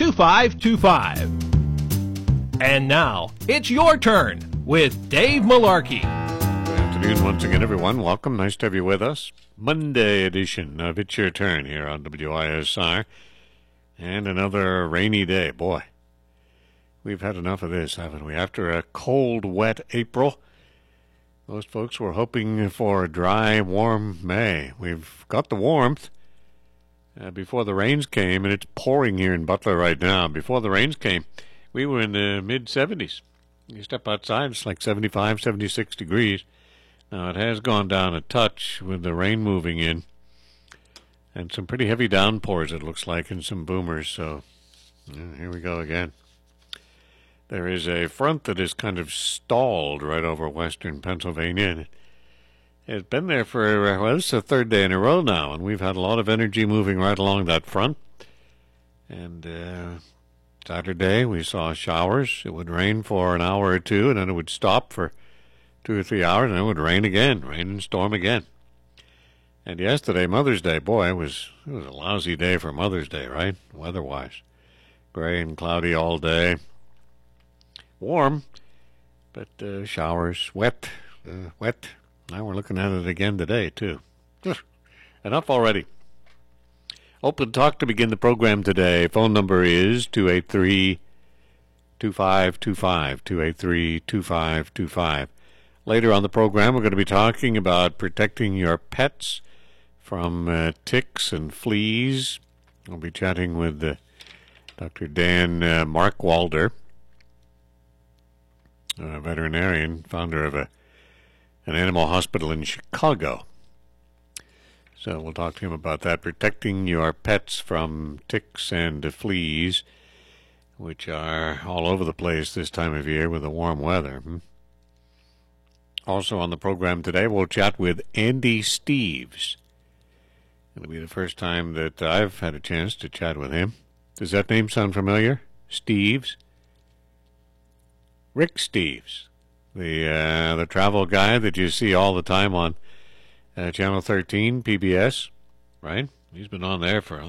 2525. And now, it's your turn with Dave Malarkey. Good afternoon once again, everyone. Welcome. Nice to have you with us. Monday edition of It's Your Turn here on WISR. And another rainy day. Boy, we've had enough of this, haven't we? After a cold, wet April, most folks were hoping for a dry, warm May. We've got the warmth before the rains came, and it's pouring here in Butler right now. Before the rains came, we were in the mid-70s. You step outside, it's like 75, 76 degrees. Now, it has gone down a touch with the rain moving in, and some pretty heavy downpours, it looks like, and some boomers. So, here we go again. There is a front that is kind of stalled right over western Pennsylvania, and it's been there for, well, this is the third day in a row now, and we've had a lot of energy moving right along that front. And Saturday, we saw showers. It would rain for an hour or two, and then it would stop for 2 or 3 hours, and it would rain again, rain and storm again. And yesterday, Mother's Day, boy, it was a lousy day for Mother's Day, right, weather-wise. Gray and cloudy all day. Warm, but showers, wet. Now we're looking at it again today, too. Enough already. Open talk to begin the program today. Phone number is 283-2525, 283-2525. Later on the program, we're going to be talking about protecting your pets from ticks and fleas. We'll be chatting with Dr. Dan Markwalder, a veterinarian, founder of an animal hospital in Chicago. So we'll talk to him about that, protecting your pets from ticks and fleas, which are all over the place this time of year with the warm weather. Also on the program today, we'll chat with Andy Steeves. It'll be the first time that I've had a chance to chat with him. Does that name sound familiar? Steeves? Rick Steeves, the travel guy that you see all the time on Channel 13, PBS, right? He's been on there for,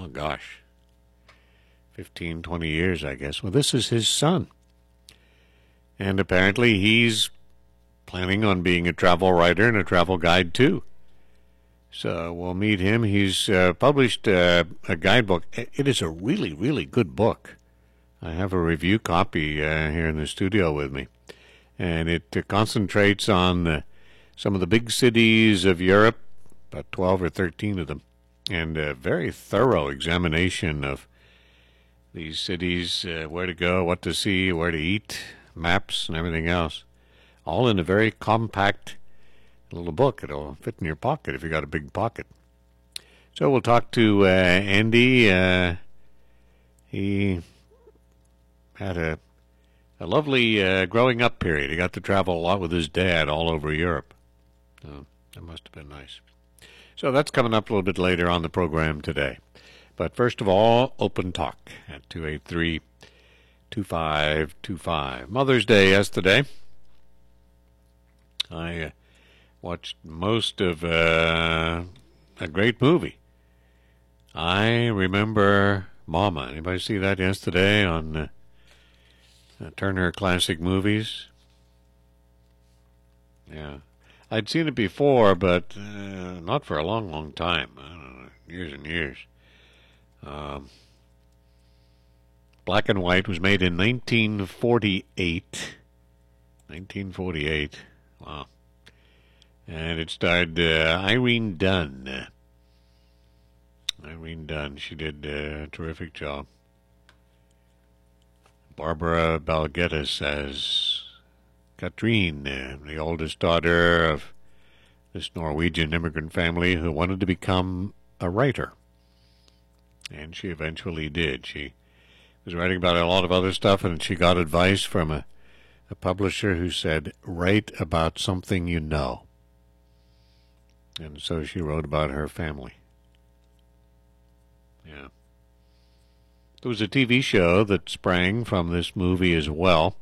15, 20 years, I guess. Well, this is his son. And apparently he's planning on being a travel writer and a travel guide, too. So we'll meet him. He's published a guidebook. It is a really, really good book. I have a review copy here in the studio with me. And it concentrates on some of the big cities of Europe, about 12 or 13 of them, and a very thorough examination of these cities, where to go, what to see, where to eat, maps, and everything else, all in a very compact little book. It'll fit in your pocket if you got a big pocket. So we'll talk to Andy. He had a lovely growing up period. He got to travel a lot with his dad all over Europe. So that must have been nice. So that's coming up a little bit later on the program today. But first of all, open talk at 283-2525. Mother's Day yesterday. I watched most of a great movie. I Remember Mama. Anybody see that yesterday on Turner Classic Movies? Yeah. I'd seen it before, but not for a long, long time. I don't know, years and years. Black and white, was made in 1948. 1948. Wow. And it starred Irene Dunne. Irene Dunne. She did a terrific job. Barbara Balgettis as Katrine, the oldest daughter of this Norwegian immigrant family who wanted to become a writer. And she eventually did. She was writing about a lot of other stuff, and she got advice from a publisher who said, write about something you know. And so she wrote about her family. Yeah. There was a TV show that sprang from this movie as well.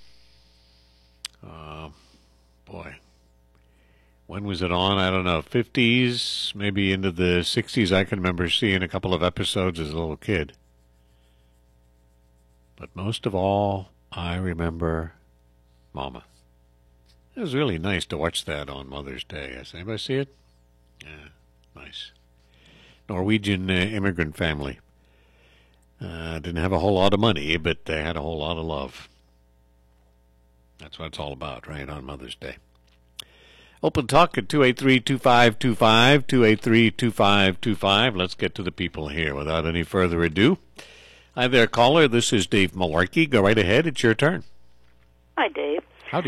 Boy, when was it on? I don't know, 50s, maybe into the 60s. I can remember seeing a couple of episodes as a little kid. But most of all, I remember Mama. It was really nice to watch that on Mother's Day. Has anybody see it? Yeah, nice. Norwegian immigrant family. Didn't have a whole lot of money, but they had a whole lot of love. That's what it's all about, right, on Mother's Day. Open talk at 283-2525, 283-2525. Let's get to the people here without any further ado. Hi there, caller. This is Dave Malarkey. Go right ahead. It's your turn. Hi, Dave. Howdy.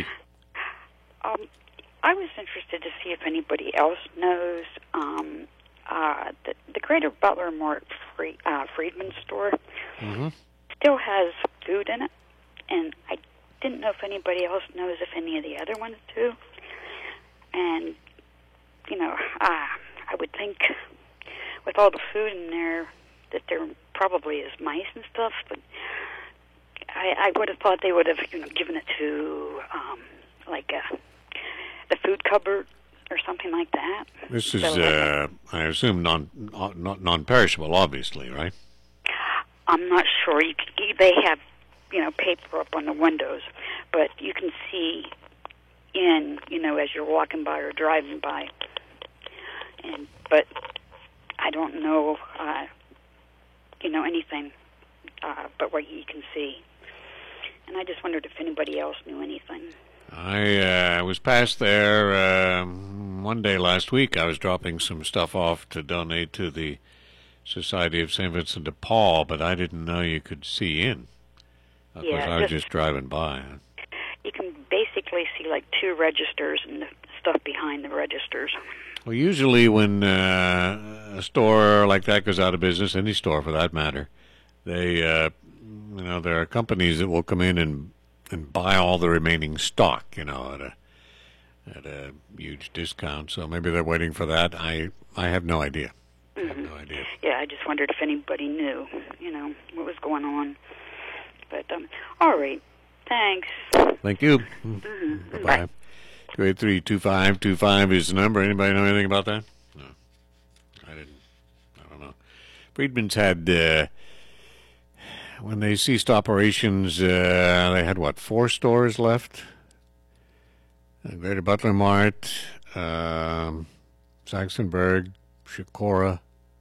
I was interested to see if anybody else knows the Greater Butler Mart Friedman store still has food in it, and I didn't know if anybody else knows if any of the other ones do. And, I would think with all the food in there that there probably is mice and stuff, but I would have thought they would have given it to the food cupboard or something like that. This is, I assume, non-perishable, obviously, right? I'm not sure. They have, paper up on the windows, but you can see in, as you're walking by or driving by. But I don't know, anything but what you can see. And I just wondered if anybody else knew anything. I was past there one day last week. I was dropping some stuff off to donate to the Society of St. Vincent de Paul, but I didn't know you could see in. Of course, I was just driving by. You can basically see like two registers and the stuff behind the registers. Well, usually when a store like that goes out of business, any store for that matter, they, there are companies that will come in and buy all the remaining stock, at a huge discount. So maybe they're waiting for that. I have no idea. I have no idea. Yeah, I just wondered if anybody knew, what was going on. But, all right. Thanks. Thank you. Bye-bye. 283-2525 is the number. Anybody know anything about that? No. I don't know. Friedman's had, when they ceased operations, they had, 4 stores left? Greater Butler Mart, Saxonburg, Shakora.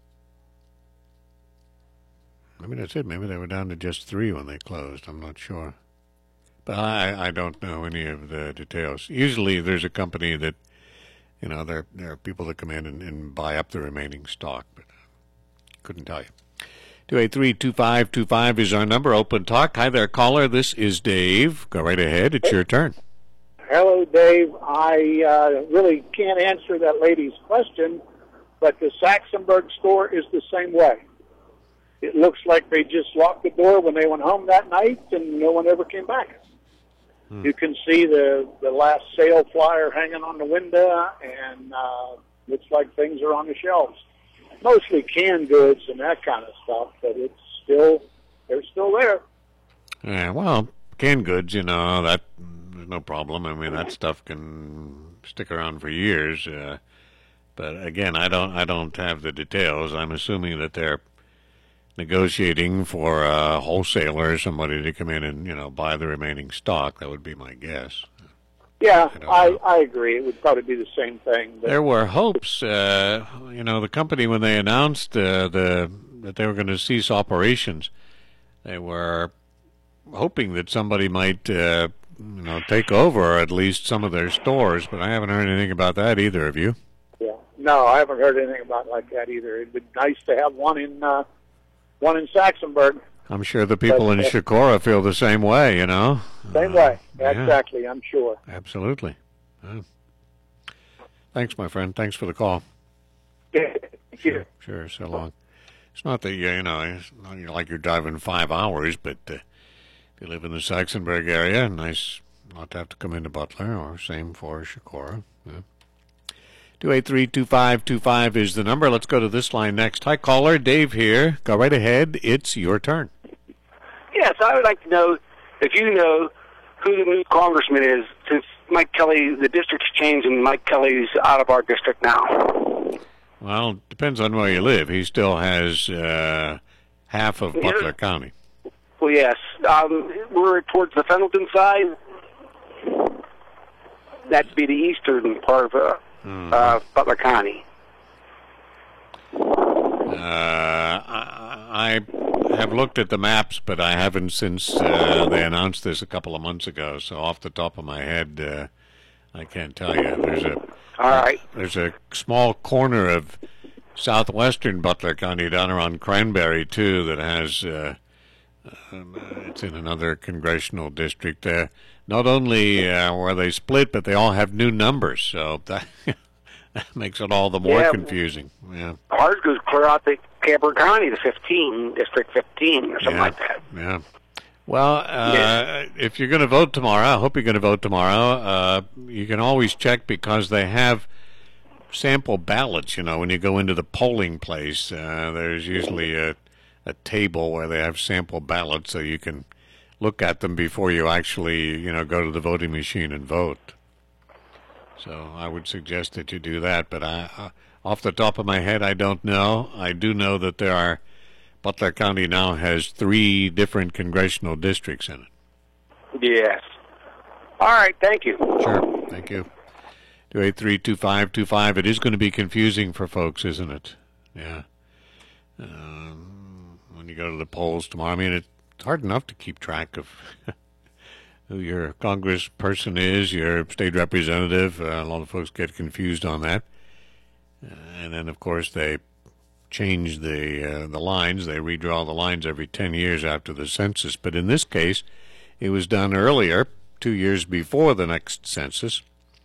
Maybe that's it. Maybe they were down to just 3 when they closed. I'm not sure. But I don't know any of the details. Usually there's a company that, there are people that come in and buy up the remaining stock, but couldn't tell you. 283-2525 is our number. Open talk. Hi there, caller. This is Dave. Go right ahead. It's your turn. Hello, Dave. I really can't answer that lady's question, but the Saxonburg store is the same way. It looks like they just locked the door when they went home that night, and no one ever came back. You can see the last sale flyer hanging on the window, and looks like things are on the shelves. Mostly canned goods and that kind of stuff, but they're still there. Yeah, well, canned goods, that there's no problem. I mean, that stuff can stick around for years. But again, I don't have the details. I'm assuming that they're negotiating for a wholesaler or somebody to come in and, buy the remaining stock. That would be my guess. Yeah, I agree. It would probably be the same thing. But there were hopes, the company, when they announced that they were going to cease operations, they were hoping that somebody might, take over at least some of their stores, but I haven't heard anything about that either. Have you? Yeah. No, I haven't heard anything about like that either. It'd be nice to have one in Saxonburg. I'm sure the people in Shakora feel the same way, Same way. Exactly, I'm sure. Absolutely. Thanks, my friend. Thanks for the call. Yeah, thank you. Sure, so long. It's not that, it's not like you're driving 5 hours, but if you live in the Saxonburg area, nice not to have to come into Butler, or same for Shakora. 283-2525 is the number. Let's go to this line next. Hi, caller. Dave here. Go right ahead. It's your turn. Yes, I would like to know if you know who the new congressman is, since Mike Kelly, the district's changed and Mike Kelly's out of our district now. Well, depends on where you live. He still has half of Butler County. Well, yes. We're towards the Pendleton side. That'd be the eastern part of Butler County. I have looked at the maps, but I haven't since they announced this a couple of months ago. So off the top of my head, I can't tell you. There's a small corner of southwestern Butler County down around Cranberry too that has it's in another congressional district there. Not only where they split, but they all have new numbers, so that makes it all the more confusing. Yeah, ours goes clear out to Camber County to 15, District 15 or something like that. Yeah. Well, if you're going to vote tomorrow, I hope you're going to vote tomorrow. You can always check because they have sample ballots. You know, when you go into the polling place, there's usually a table where they have sample ballots, so you can look at them before you actually, go to the voting machine and vote. So I would suggest that you do that. But off the top of my head, I don't know. I do know that Butler County now has 3 different congressional districts in it. Yes. All right. Thank you. Sure. Thank you. 283-2525. It is going to be confusing for folks, isn't it? Yeah. When you go to the polls tomorrow, I mean, it's hard enough to keep track of who your congressperson is, your state representative. A lot of folks get confused on that. And then, of course, they change the lines. They redraw the lines every 10 years after the census. But in this case, it was done earlier, 2 years before the next census,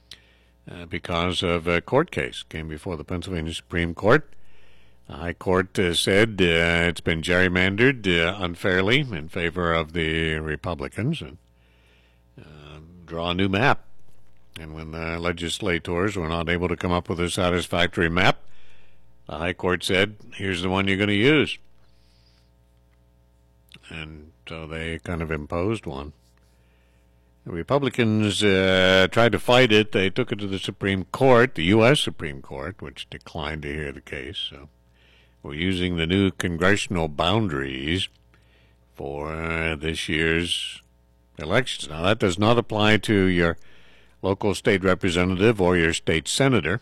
because of a court case came before the Pennsylvania Supreme Court. The High Court said it's been gerrymandered unfairly in favor of the Republicans and draw a new map. And when the legislators were not able to come up with a satisfactory map, the High Court said, here's the one you're going to use. And so they kind of imposed one. The Republicans tried to fight it. They took it to the Supreme Court, the U.S. Supreme Court, which declined to hear the case. So we're using the new congressional boundaries for this year's elections. Now, that does not apply to your local state representative or your state senator.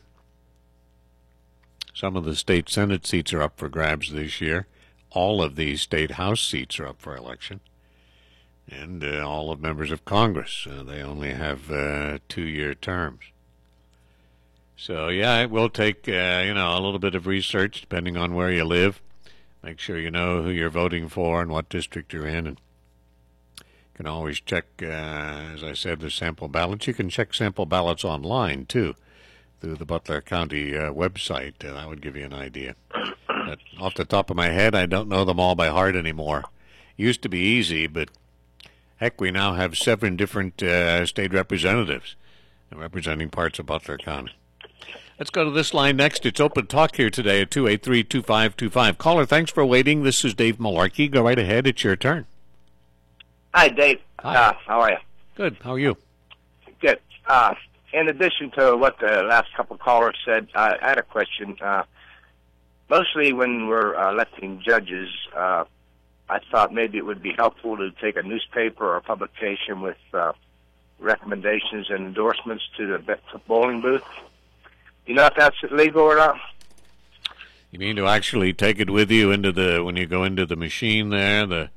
Some of the state Senate seats are up for grabs this year. All of the state House seats are up for election. And all of members of Congress, they only have 2-year terms. So, yeah, it will take, a little bit of research depending on where you live. Make sure you know who you're voting for and what district you're in. And you can always check, as I said, the sample ballots. You can check sample ballots online, too, through the Butler County website. That would give you an idea. But off the top of my head, I don't know them all by heart anymore. Used to be easy, but heck, we now have 7 different state representatives representing parts of Butler County. Let's go to this line next. It's Open Talk here today at 283-2525. Caller, thanks for waiting. This is Dave Malarkey. Go right ahead. It's your turn. Hi, Dave. Hi. How are you? Good. How are you? Good. In addition to what the last couple of callers said, I had a question. Mostly when we're electing judges, I thought maybe it would be helpful to take a newspaper or a publication with recommendations and endorsements to the bowling booth. You know if that's legal or not? You mean to actually take it with you when you go into the machine there, the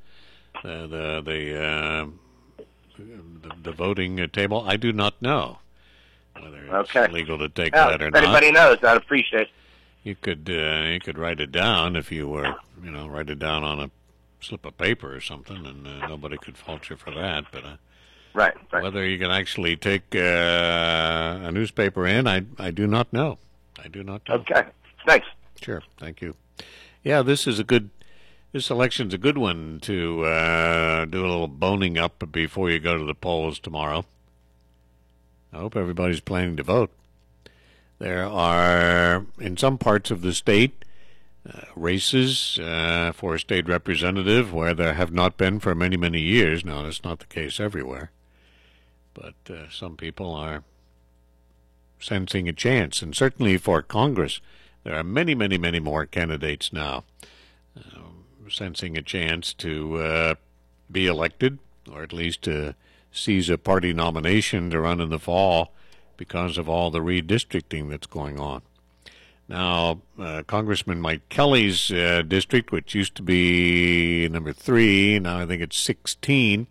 voting table? I do not know whether it's legal to take that or not. If anybody knows, I'd appreciate it. You could write it down if you were, write it down on a slip of paper or something, and nobody could fault you for that. But right. Whether you can actually take a newspaper in, I do not know. I do not know. Okay. Thanks. Sure. Thank you. Yeah, this election's a good one to do a little boning up before you go to the polls tomorrow. I hope everybody's planning to vote. There are, in some parts of the state, races for a state representative where there have not been for many, many years. Now, that's not the case everywhere. But some people are sensing a chance. And certainly for Congress, there are many, many, many more candidates now sensing a chance to be elected, or at least to seize a party nomination to run in the fall because of all the redistricting that's going on. Now, Congressman Mike Kelly's district, which used to be number 3, now I think it's 16,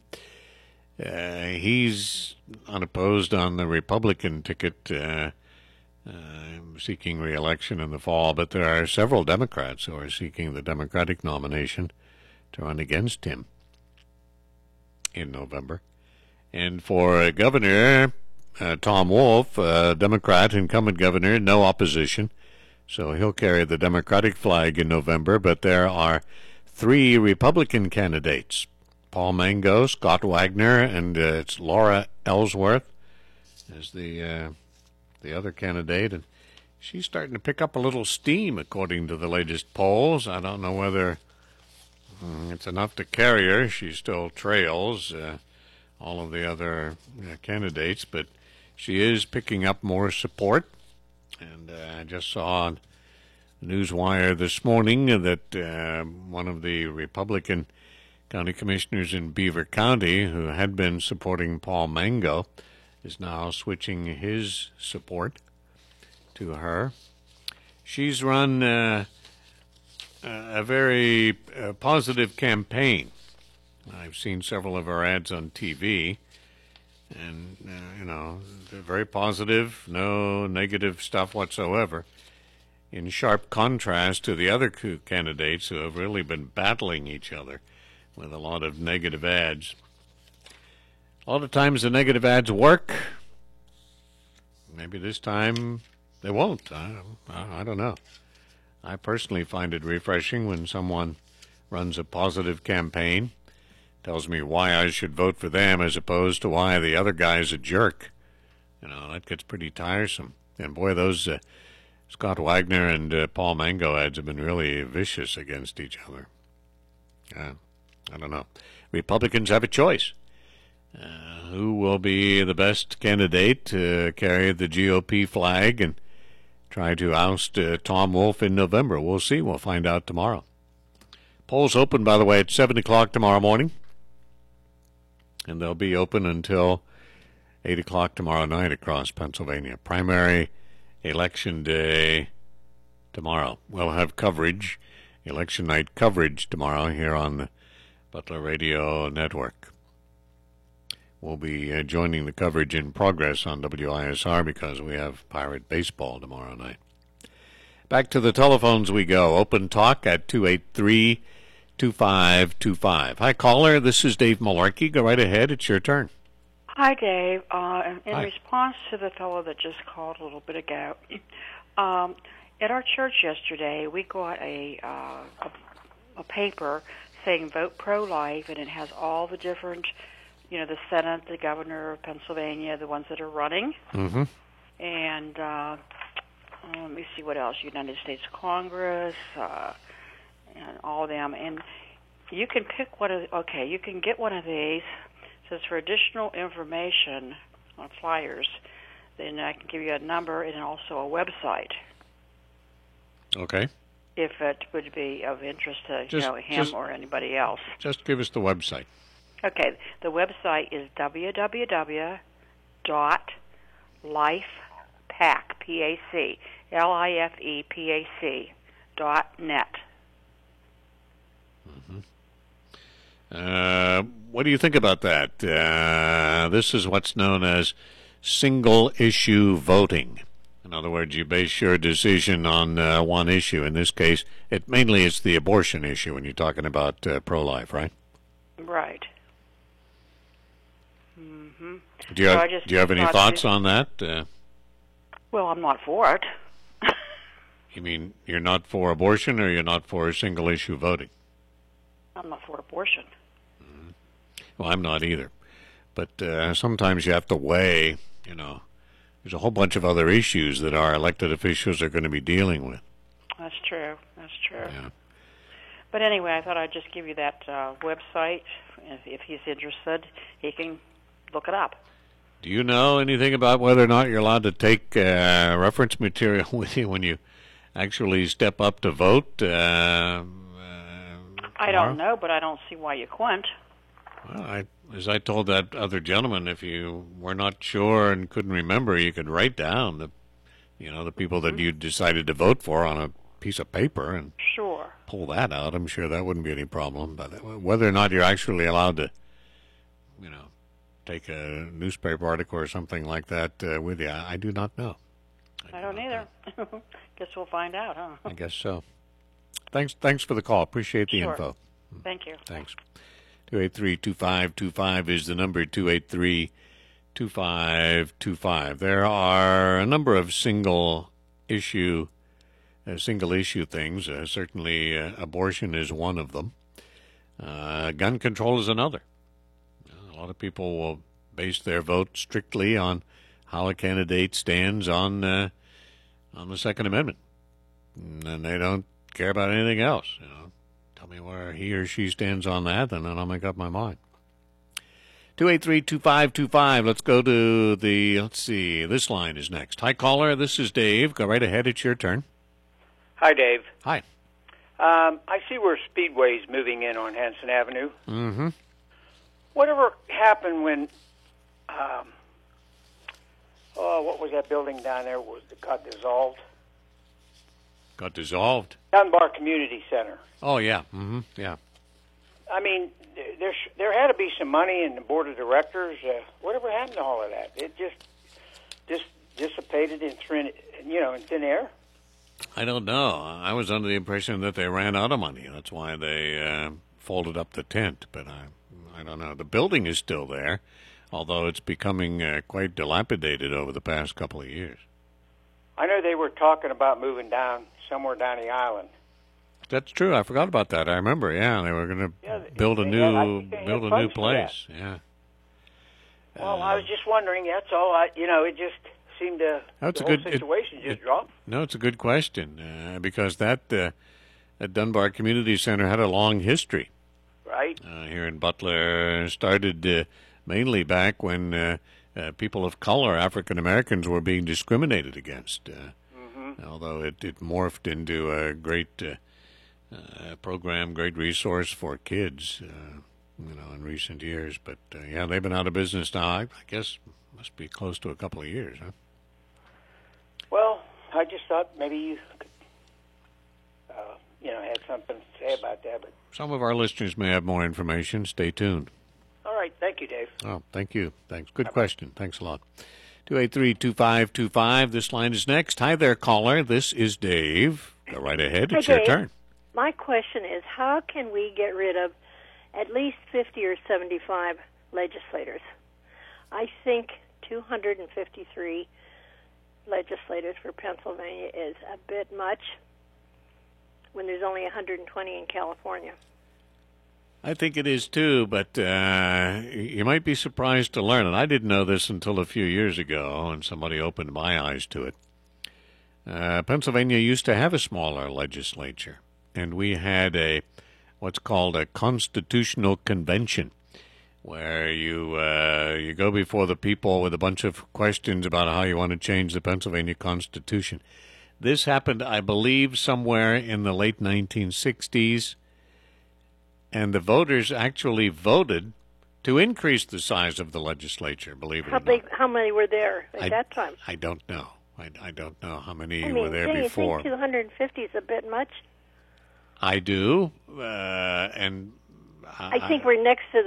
he's unopposed on the Republican ticket, seeking re-election in the fall, but there are several Democrats who are seeking the Democratic nomination to run against him in November. And for governor, Tom Wolf, Democrat, incumbent governor, no opposition, so he'll carry the Democratic flag in November, but there are 3 Republican candidates, Paul Mango, Scott Wagner, and it's Laura Ellsworth as the other candidate, and she's starting to pick up a little steam according to the latest polls. I don't know whether it's enough to carry her. She still trails all of the other candidates, but she is picking up more support. And I just saw on Newswire this morning that one of the Republican county commissioners in Beaver County, who had been supporting Paul Mango, is now switching his support to her. She's run a very positive campaign. I've seen several of her ads on TV, and, they're very positive, no negative stuff whatsoever, in sharp contrast to the other 2 candidates who have really been battling each other with a lot of negative ads. A lot of times the negative ads work. Maybe this time they won't. I don't know. I personally find it refreshing when someone runs a positive campaign, tells me why I should vote for them as opposed to why the other guy's a jerk. That gets pretty tiresome. And boy, those Scott Wagner and Paul Mango ads have been really vicious against each other. I don't know. Republicans have a choice. Who will be the best candidate to carry the GOP flag and try to oust Tom Wolf in November? We'll see. We'll find out tomorrow. Polls open, by the way, at 7 o'clock tomorrow morning. And they'll be open until 8 o'clock tomorrow night across Pennsylvania. Primary election day tomorrow. We'll have coverage, election night coverage tomorrow here on the Butler Radio Network. We'll be joining the coverage in progress on WISR because we have Pirate Baseball tomorrow night. Back to the telephones we go. Open talk at 283-2525. Hi, caller. This is Dave Malarkey. Go right ahead. It's your turn. Hi, Dave. In Hi. response to the fellow that just called a little bit ago, at our church yesterday, we got a paper saying vote pro-life, and it has all the different, the Senate, the governor of Pennsylvania, the ones that are running. Mm-hmm. And let me see what else, United States Congress, and all of them. And you can pick you can get one of these. It says for additional information on flyers, then I can give you a number and also a website. Okay. If it would be of interest to him or anybody else. Just give us the website. Okay, the website is www.lifepac.net. What do you think about that? This is what's known as single-issue voting. In other words, you base your decision on one issue. In this case, mainly it's the abortion issue when you're talking about pro-life, right? Right. Mm-hmm. Do you have any thoughts on that? Well, I'm not for it. You mean you're not for abortion, or you're not for single-issue voting? I'm not for abortion. Mm-hmm. Well, I'm not either. But sometimes you have to weigh, there's a whole bunch of other issues that our elected officials are going to be dealing with. That's true. Yeah. But anyway, I thought I'd just give you that website. If he's interested, he can look it up. Do you know anything about whether or not you're allowed to take reference material with you when you actually step up to vote? I don't know, but I don't see why you couldn't. Well, as I told that other gentleman, if you were not sure and couldn't remember, you could write down the people that you decided to vote for on a piece of paper and Sure. pull that out. I'm sure that wouldn't be any problem. But whether or not you're actually allowed to, take a newspaper article or something like that with you, I do not know. I don't either. Guess we'll find out, huh? I guess so. Thanks for the call. Appreciate the Sure. info. Thank you. Thanks. 283-2525 is the number, 283-2525. There are a number of single issue things. Certainly abortion is one of them. Gun control is another. A lot of people will base their vote strictly on how a candidate stands on the Second Amendment. And they don't care about anything else. Tell me where he or she stands on that, and then I'll make up my mind. 283-2525. Let's go to this line is next. Hi, caller. This is Dave. Go right ahead. It's your turn. Hi, Dave. Hi. I see where Speedway's moving in on Hanson Avenue. Mm-hmm. Whatever happened when, what was that building down there that got dissolved? Got dissolved? Dunbar Community Center. Oh, yeah. Mm-hmm. Yeah. I mean, there had to be some money in the board of directors. Whatever happened to all of that? It just dissipated in thin air? I don't know. I was under the impression that they ran out of money. That's why they folded up the tent. But I don't know. The building is still there, although it's becoming quite dilapidated over the past couple of years. I know they were talking about moving somewhere down the island. That's true. I forgot about that. I remember. Yeah, they were going to build a new place. Yeah. Well, I was just wondering. That's all. It just seemed the whole situation just dropped. No, it's a good question because that Dunbar Community Center had a long history. Right. Here in Butler, started mainly back when people of color, African Americans, were being discriminated against. Although it morphed into a great program, great resource for kids, in recent years. But they've been out of business now. I guess must be close to a couple of years, huh? Well, I just thought maybe you could, had something to say about that. But some of our listeners may have more information. Stay tuned. All right. Thank you, Dave. Oh, thank you. Thanks. Good question. Thanks a lot. 283-2525. This line is next. Hi there, caller. This is Dave. Go right ahead. It's your turn. My question is, how can we get rid of at least 50 or 75 legislators? I think 253 legislators for Pennsylvania is a bit much when there's only 120 in California. I think it is too, but you might be surprised to learn, and I didn't know this until a few years ago, and somebody opened my eyes to it. Pennsylvania used to have a smaller legislature, and we had what's called a constitutional convention, where you go before the people with a bunch of questions about how you want to change the Pennsylvania Constitution. This happened, I believe, somewhere in the late 1960s. And the voters actually voted to increase the size of the legislature, believe it or not. How many were there at that time? I don't know. I don't know how many were there before. You think 250 is a bit much? I do, and I think we're next to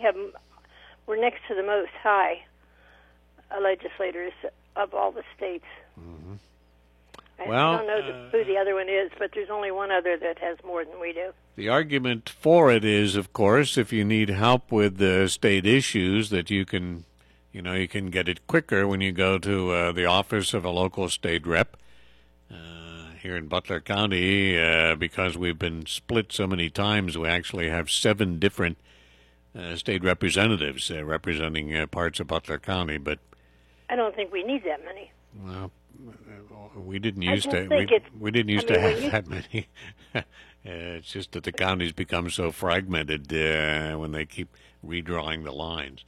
the most high legislators of all the states. Mm-hmm. I don't know who the other one is, but there's only one other that has more than we do. The argument for it is, of course, if you need help with state issues, that you can get it quicker when you go to the office of a local state rep. Here in Butler County, because we've been split so many times, we actually have 7 different state representatives representing parts of Butler County. But I don't think we need that many. Well, we didn't used to. We didn't used to have that many. It's just that the counties become so fragmented when they keep redrawing the lines.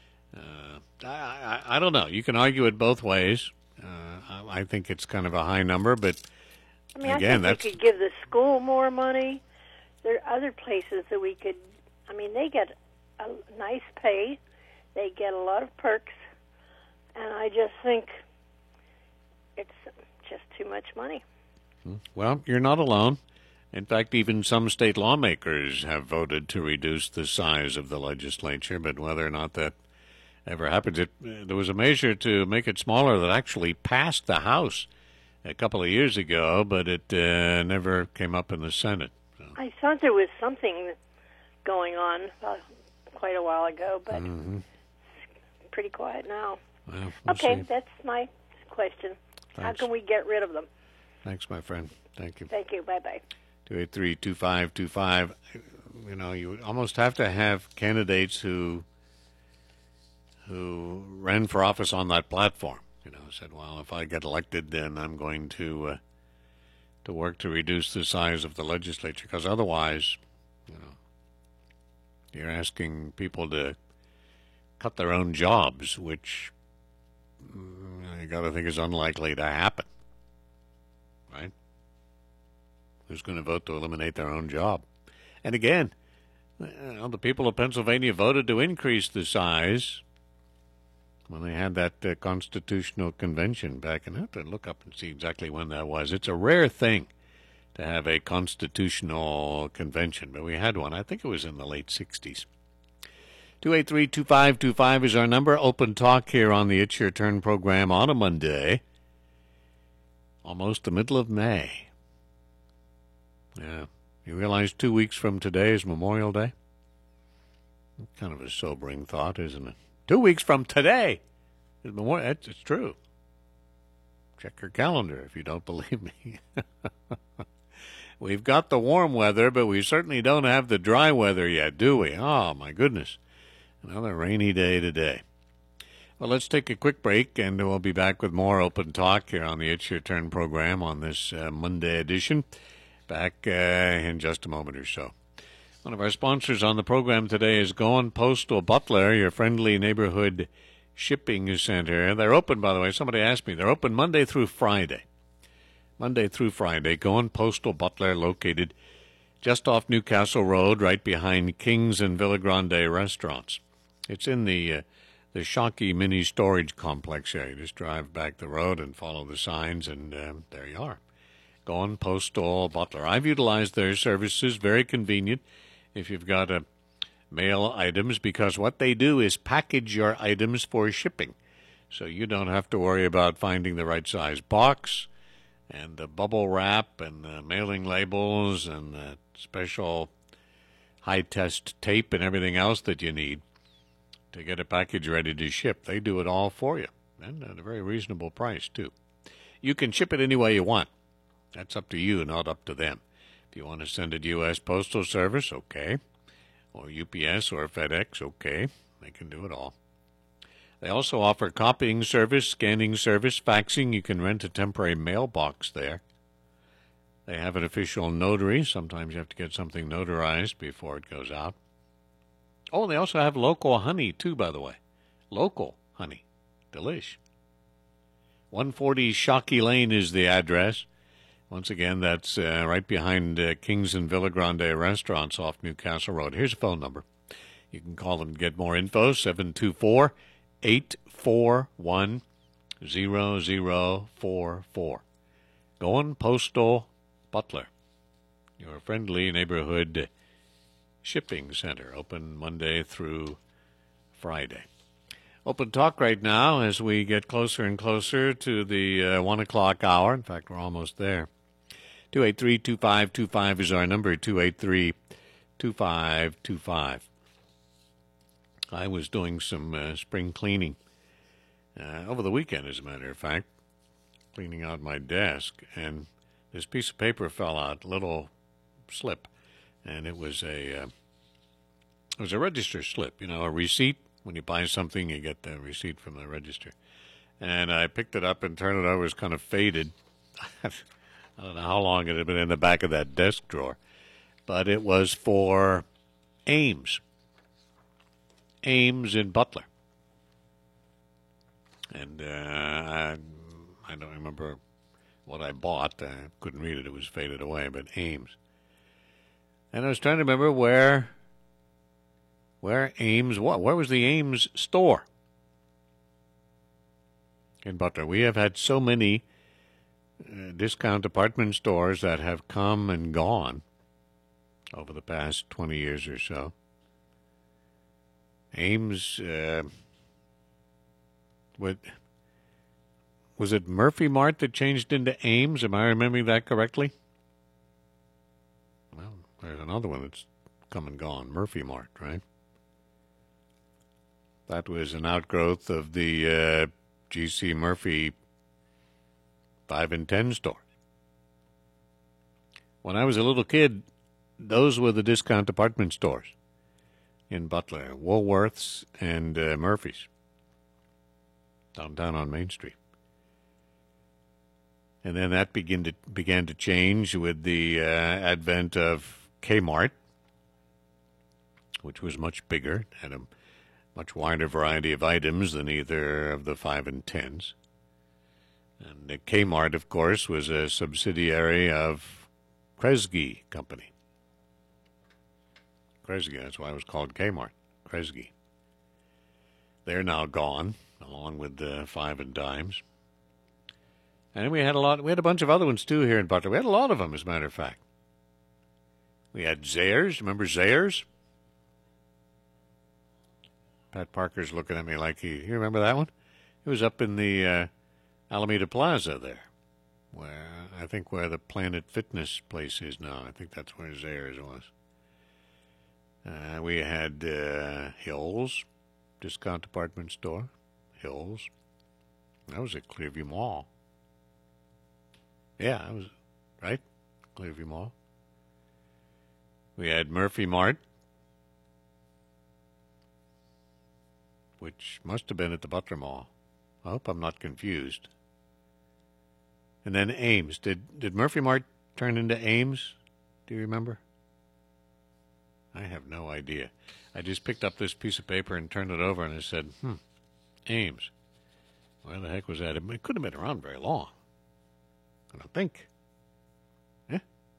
I don't know. You can argue it both ways. I think it's kind of a high number, but again, I think we could give the school more money. There are other places that we could. They get a nice pay. They get a lot of perks, and I just think it's just too much money. Well, you're not alone. In fact, even some state lawmakers have voted to reduce the size of the legislature, but whether or not that ever happens, there was a measure to make it smaller that actually passed the House a couple of years ago, but it never came up in the Senate. So. I thought there was something going on quite a while ago, but it's pretty quiet now. Well, we'll okay, see. That's my question. Thanks. How can we get rid of them? Thanks, my friend. Thank you. Thank you. Bye-bye. 283-2525. You know, you would almost have to have candidates who ran for office on that platform. You know, said, well, if I get elected, then I'm going to work to reduce the size of the legislature, because otherwise, you know, you're asking people to cut their own jobs, which you got to think is unlikely to happen, right? Who's going to vote to eliminate their own job? And again, the people of Pennsylvania voted to increase the size when they had that constitutional convention back in. I have to look up and see exactly when that was. It's a rare thing to have a constitutional convention, but we had one. I think it was in the late 60s. 283-2525 is our number. Open talk here on the It's Your Turn program on a Monday, almost the middle of May. Yeah. You realize 2 weeks from today is Memorial Day? Kind of a sobering thought, isn't it? 2 weeks from today is Memorial. It's true. Check your calendar if you don't believe me. We've got the warm weather, but we certainly don't have the dry weather yet, do we? Oh, my goodness. Another rainy day today. Well, let's take a quick break, and we'll be back with more Open Talk here on the It's Your Turn program on this Monday edition. Back in just a moment or so. One of our sponsors on the program today is Gone Postal Butler, your friendly neighborhood shipping center. They're open, by the way. Somebody asked me. They're open Monday through Friday. Monday through Friday. Gone Postal Butler, located just off Newcastle Road, right behind Kings and Villa Grande restaurants. It's in the Shockey Mini Storage Complex area. Just drive back the road and follow the signs, and there you are. Gone Postal Butler. I've utilized their services. Very convenient if you've got mail items, because what they do is package your items for shipping. So you don't have to worry about finding the right size box and the bubble wrap and the mailing labels and the special high-test tape and everything else that you need to get a package ready to ship. They do it all for you, and at a very reasonable price, too. You can ship it any way you want. That's up to you, not up to them. If you want to send it U.S. Postal Service, okay. Or UPS or FedEx, okay. They can do it all. They also offer copying service, scanning service, faxing. You can rent a temporary mailbox there. They have an official notary. Sometimes you have to get something notarized before it goes out. Oh, they also have local honey, too, by the way. Local honey. Delish. 140 Shockey Lane is the address. Once again, that's right behind Kings and Villa Grande restaurants off Newcastle Road. Here's a phone number. You can call them and get more info, 724-841-0044. Gone Postal Butler, your friendly neighborhood shipping center, open Monday through Friday. Open talk right now as we get closer and closer to the 1 o'clock hour. In fact, we're almost there. 283-2525 is our number, 283-2525. I was doing some spring cleaning over the weekend, as a matter of fact, cleaning out my desk, and this piece of paper fell out, little slip, and it was a register slip, you know, a receipt. When you buy something, you get the receipt from the register. And I picked it up and turned it over. It was kind of faded. I don't know how long it had been in the back of that desk drawer. But it was for Ames. Ames in Butler. And I don't remember what I bought. I couldn't read it. It was faded away, but Ames. And I was trying to remember where where Ames was. Where was the Ames store in Butler? We have had so many discount department stores that have come and gone over the past 20 years or so. Ames, was it Murphy Mart that changed into Ames? Am I remembering that correctly? Well, there's another one that's come and gone, Murphy Mart, right? That was an outgrowth of the G.C. Murphy 5 and 10 stores. When I was a little kid, those were the discount department stores in Butler, Woolworths and Murphy's, downtown on Main Street. And then that began to change with the advent of Kmart, which was much bigger, had a much wider variety of items than either of the 5 and 10s. And the Kmart, of course, was a subsidiary of Kresge Company. Kresge, that's why it was called Kmart, Kresge. They're now gone, along with the 5 and dimes. And we had a bunch of other ones too here in Butler. We had a lot of them, as a matter of fact. We had Zayres. Remember Zayres? Pat Parker's looking at me like you remember that one? It was up in the Alameda Plaza there, where the Planet Fitness place is now. I think that's where Zayres was. We had Hills, discount department store. Hills. That was at Clearview Mall. Yeah, that was right. Clearview Mall. We had Murphy Mart, which must have been at the Butler Mall. I hope I'm not confused. And then Ames. Did Murphy Mart turn into Ames? Do you remember? I have no idea. I just picked up this piece of paper and turned it over, and I said, Ames. Where the heck was that? It couldn't have been around very long. I don't think. Yeah.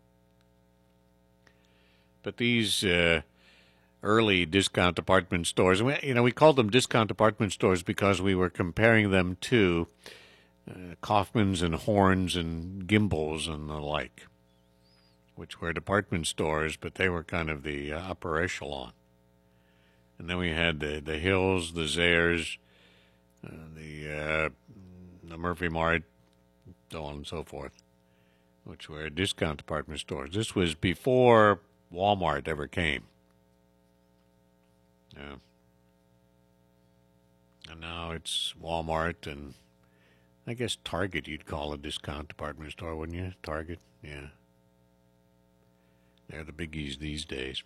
But these early discount department stores, and we called them discount department stores because we were comparing them to Kaufman's and Horn's and Gimbel's and the like, which were department stores, but they were kind of the upper echelon. And then we had the Hills, the Zayres, the Murphy Mart, so on and so forth, which were discount department stores. This was before Walmart ever came. Yeah. And now it's Walmart and I guess Target you'd call a discount department store, wouldn't you? Target, yeah. They're the biggies these days.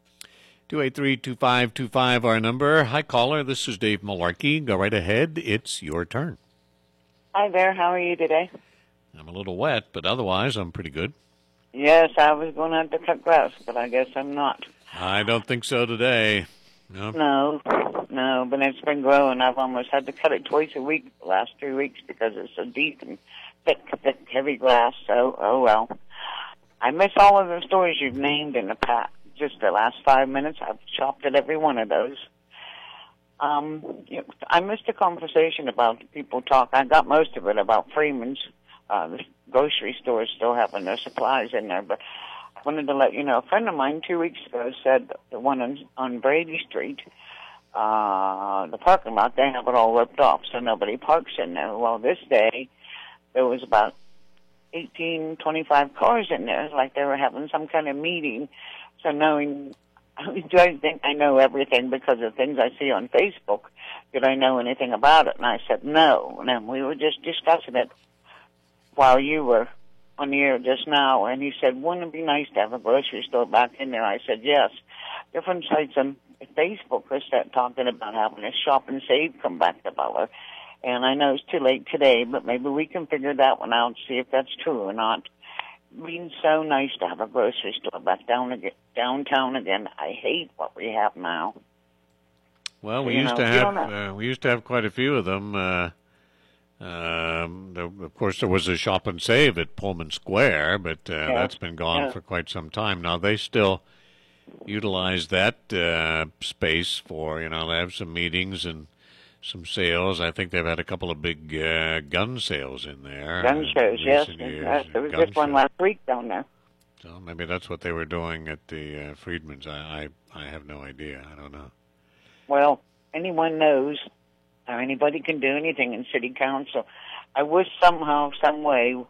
283-2525, our number. Hi, caller. This is Dave Malarkey. Go right ahead. It's your turn. Hi there. How are you today? I'm a little wet, but otherwise I'm pretty good. Yes, I was going to have to cut grass, but I guess I'm not. I don't think so today. Nope. No, but it's been growing. I've almost had to cut it twice a week the last 3 weeks because it's so deep and thick, heavy grass. So, oh well. I miss all of the stories you've named in the past. Just the last 5 minutes, I've chopped at every one of those. I missed a conversation about people talk. I got most of it about Freeman's. The grocery stores still having their supplies in there, but I wanted to let you know, a friend of mine 2 weeks ago said the one on Brady Street, the parking lot, they have it all ripped off, so nobody parks in there. Well, this day, there was about 25 cars in there, like they were having some kind of meeting. So do I think I know everything because of things I see on Facebook? Did I know anything about it? And I said no. And we were just discussing it while you were on the air just now. And he said, wouldn't it be nice to have a grocery store back in there? I said, yes. Different sites on Facebook are talking about having a Shop and Save come back to Butler. And I know it's too late today, but maybe we can figure that one out, see if that's true or not. It's been so nice to have a grocery store back downtown again. I hate what we have now. Well, we used to have quite a few of them. Of course, there was a Shop and Save at Pullman Square, but that's been gone for quite some time now. They still utilize that space for, they have some meetings and some sales. I think they've had a couple of big gun sales in there. Gun shows, yes. There was just one last week down there. So maybe that's what they were doing at the Freedman's. I have no idea. I don't know. Well, anyone knows how anybody can do anything in city council. I wish somehow, some way,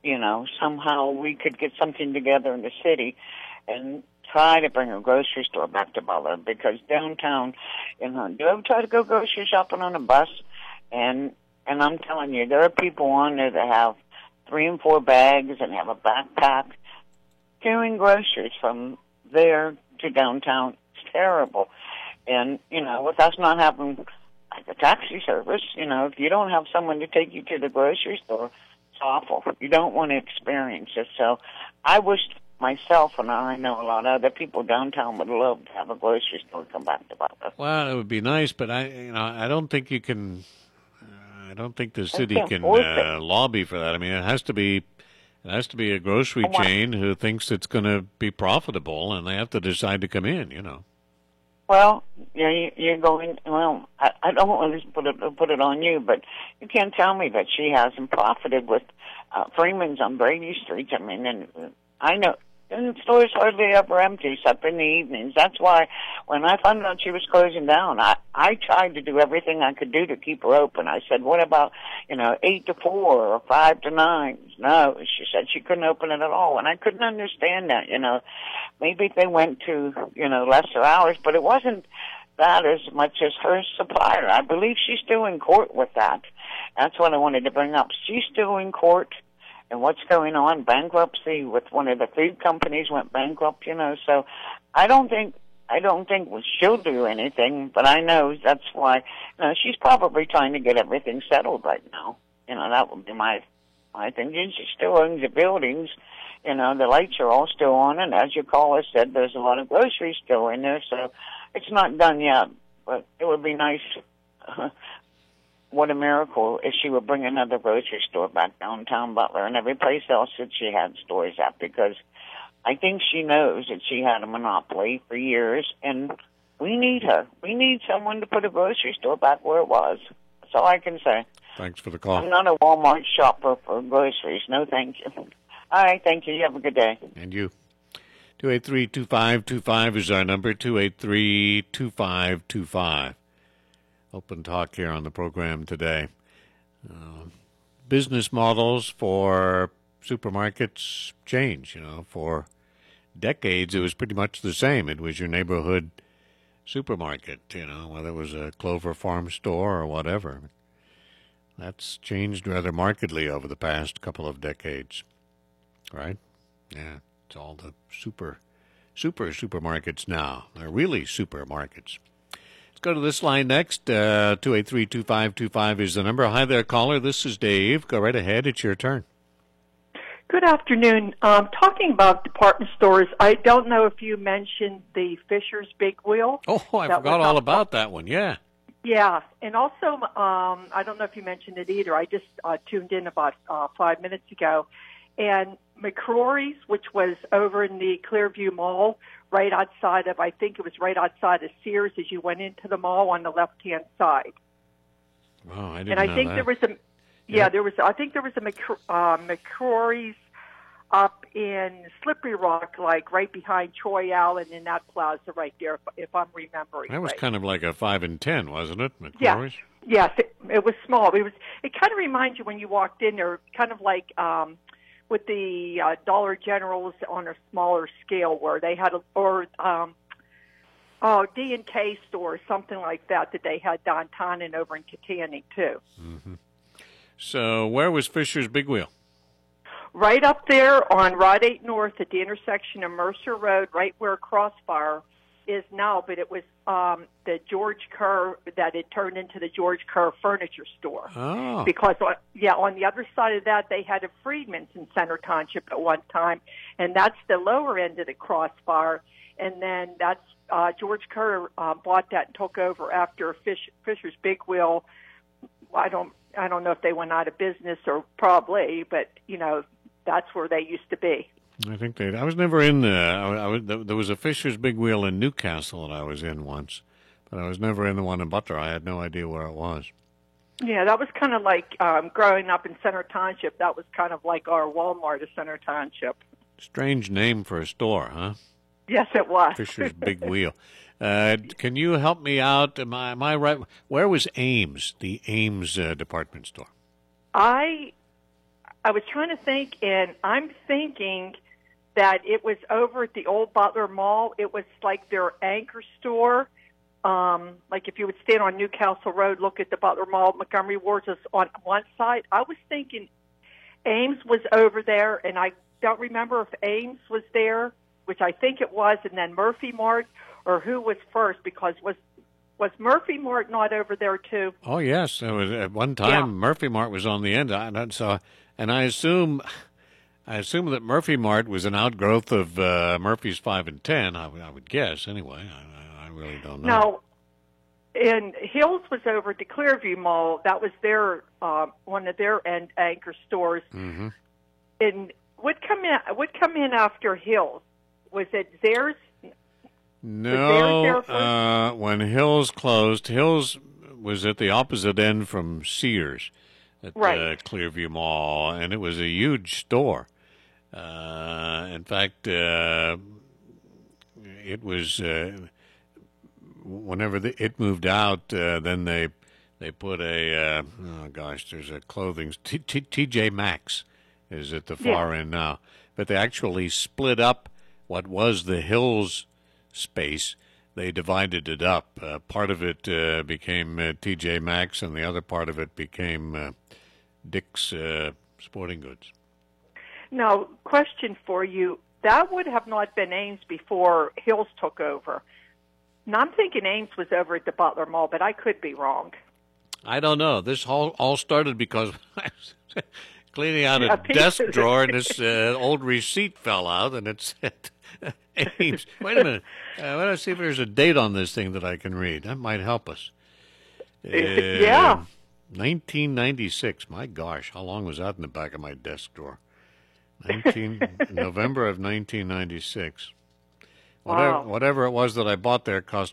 somehow we could get something together in the city and try to bring a grocery store back to Butler, because downtown, do you ever try to go grocery shopping on a bus? And I'm telling you, there are people on there that have 3 and 4 bags and have a backpack carrying groceries from there to downtown. It's terrible. And, with us not having like a taxi service, if you don't have someone to take you to the grocery store, it's awful. You don't want to experience it. So I wish myself, and I know a lot of other people downtown would love to have a grocery store come back to Butler. Well, it would be nice, but I don't think you can. I don't think the city can lobby for that. I mean, it has to be a grocery chain who thinks it's going to be profitable, and they have to decide to come in. Well, you're going. Well, I don't want to put it on you, but you can't tell me that she hasn't profited with Freeman's on Brady Street. I mean, and I know. And the store's hardly ever empty except in the evenings. That's why when I found out she was closing down, I tried to do everything I could do to keep her open. I said, what about, 8 to 4 or 5 to 9? No, she said she couldn't open it at all. And I couldn't understand that, Maybe if they went to, lesser hours, but it wasn't that as much as her supplier. I believe she's still in court with that. That's what I wanted to bring up. She's still in court. And what's going on? Bankruptcy with one of the food companies went bankrupt, So I don't think she'll do anything. But I know that's why she's probably trying to get everything settled right now. That would be my thing. She still owns the buildings. The lights are all still on, and as your caller said, there's a lot of groceries still in there. So it's not done yet. But it would be nice. What a miracle if she would bring another grocery store back downtown Butler and every place else that she had stores at, because I think she knows that she had a monopoly for years, and we need her. We need someone to put a grocery store back where it was. That's all I can say. Thanks for the call. I'm not a Walmart shopper for groceries. No, thank you. All right, thank you. You have a good day. And you. 283-2525 is our number, 283-2525. Open talk here on the program today. Business models for supermarkets change. For decades it was pretty much the same. It was your neighborhood supermarket, whether it was a Clover Farm store or whatever. That's changed rather markedly over the past couple of decades, right? Yeah, it's all the supermarkets now. They're really supermarkets. Go to this line next. 283-2525 is the number. Hi there, caller. This is Dave. Go right ahead. It's your turn. Good afternoon. Talking about department stores, I don't know if you mentioned the Fisher's Big Wheel. Oh, I forgot all about that one. Yeah. Yeah. And also, I don't know if you mentioned it either. I just tuned in about 5 minutes ago. And McCrory's, which was over in the Clearview Mall, right outside of, I think it was right outside of Sears as you went into the mall on the left-hand side. Oh, I didn't know that. And I think there was I think there was a McCrory's up in Slippery Rock, like right behind Troy Allen in that plaza right there, if I'm remembering. That was kind of like a 5 and 10, wasn't it, McCrory's? Yes, it was small. It kind of reminds you when you walked in there, kind of like with the Dollar Generals on a smaller scale, where they had D&K store, something like that they had downtown and over in Kittanning too. Mm-hmm. So where was Fisher's Big Wheel? Right up there on Rod 8 North at the intersection of Mercer Road, right where Crossfire is now, but it was the George Kerr that it turned into the George Kerr furniture store. Oh. Because, on the other side of that, they had a Freedman's in Center Township at one time, and that's the lower end of the Crossfire. And then that's George Kerr bought that and took over after Fisher's Big Wheel. I don't know if they went out of business or probably, but, that's where they used to be. I think I was never in. There was a Fisher's Big Wheel in Newcastle that I was in once, but I was never in the one in Butler. I had no idea where it was. Yeah, that was kind of like growing up in Center Township. That was kind of like our Walmart of Center Township. Strange name for a store, huh? Yes, it was. Fisher's Big Wheel. Can you help me out? Am I right? Where was Ames, the Ames department store? I was trying to think, and I'm thinking that it was over at the old Butler Mall. It was like their anchor store. Like if you would stand on Newcastle Road, look at the Butler Mall, Montgomery Ward is on one side. I was thinking Ames was over there, and I don't remember if Ames was there, which I think it was, and then Murphy Mart, or who was first, because was Murphy Mart not over there too? Oh yes, it was at one time. Yeah. Murphy Mart was on the end, and I assume that Murphy Mart was an outgrowth of Murphy's 5 and 10. I would guess anyway. I really don't know. No, and Hills was over at the Clearview Mall. That was their one of their anchor stores. Mm-hmm. And would come in after Hills. Was it theirs? No, when Hills closed, Hills was at the opposite end from Sears at Clearview Mall, and it was a huge store. In fact, it was whenever it moved out, then they put a there's a clothing TJ Maxx is at the far end now, but they actually split up what was the Hills space. They divided it up. Part of it became TJ Maxx, and the other part of it became Dick's Sporting Goods. Now, question for you. That would have not been Ames before Hills took over. Now, I'm thinking Ames was over at the Butler Mall, but I could be wrong. I don't know. This all started because I was cleaning out a desk drawer, and this old receipt fell out, and it said Ames. Wait a minute. Let's see if there's a date on this thing that I can read. That might help us. 1996. My gosh, how long was that in the back of my desk drawer? November of 1996. Wow. Whatever it was that I bought there cost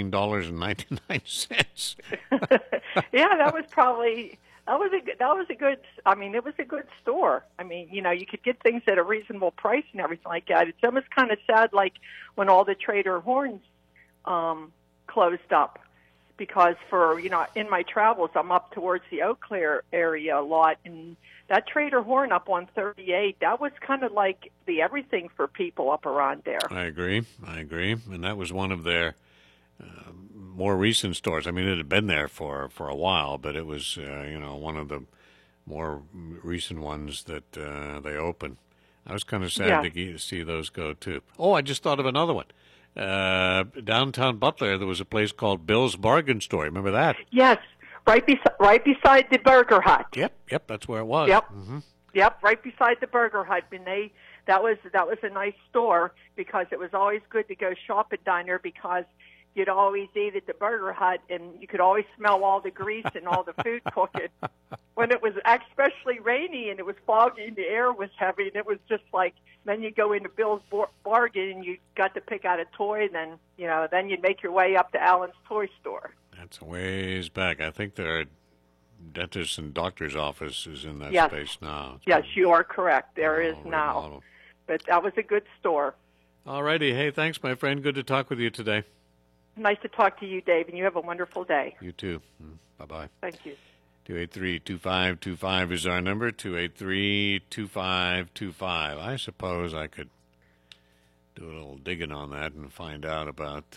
$14.99. Yeah, that was probably that was a good. I mean, it was a good store. I mean, you know, you could get things at a reasonable price and everything like that. It's almost kind of sad, like when all the Trader Horns closed up, because in my travels, I'm up towards the Eau Claire area a lot, and that Trader Horn up on 38, that was kind of like the everything for people up around there. I agree. And that was one of their more recent stores. I mean, it had been there for a while, but it was, one of the more recent ones that they opened. I was kind of sad to see those go, too. Oh, I just thought of another one. Downtown Butler, there was a place called Bill's Bargain Store. Remember that? Yes. Right beside the Burger Hut. Yep, that's where it was. Yep, mm-hmm. Yep, right beside the Burger Hut, and that was a nice store, because it was always good to go shop and dine there, because you'd always eat at the Burger Hut, and you could always smell all the grease and all the food cooking. When it was especially rainy and it was foggy and the air was heavy, and it was just like, then you go into Bill's Bargain and you got to pick out a toy, and then you'd make your way up to Allen's Toy Store. That's a ways back. I think there are dentists and doctors' offices in that space now. Yes, you are correct. There is now. Model. But that was a good store. All righty. Hey, thanks, my friend. Good to talk with you today. Nice to talk to you, Dave, and you have a wonderful day. You too. Bye-bye. Thank you. 283-2525 is our number, 283-2525. I suppose I could do a little digging on that and find out about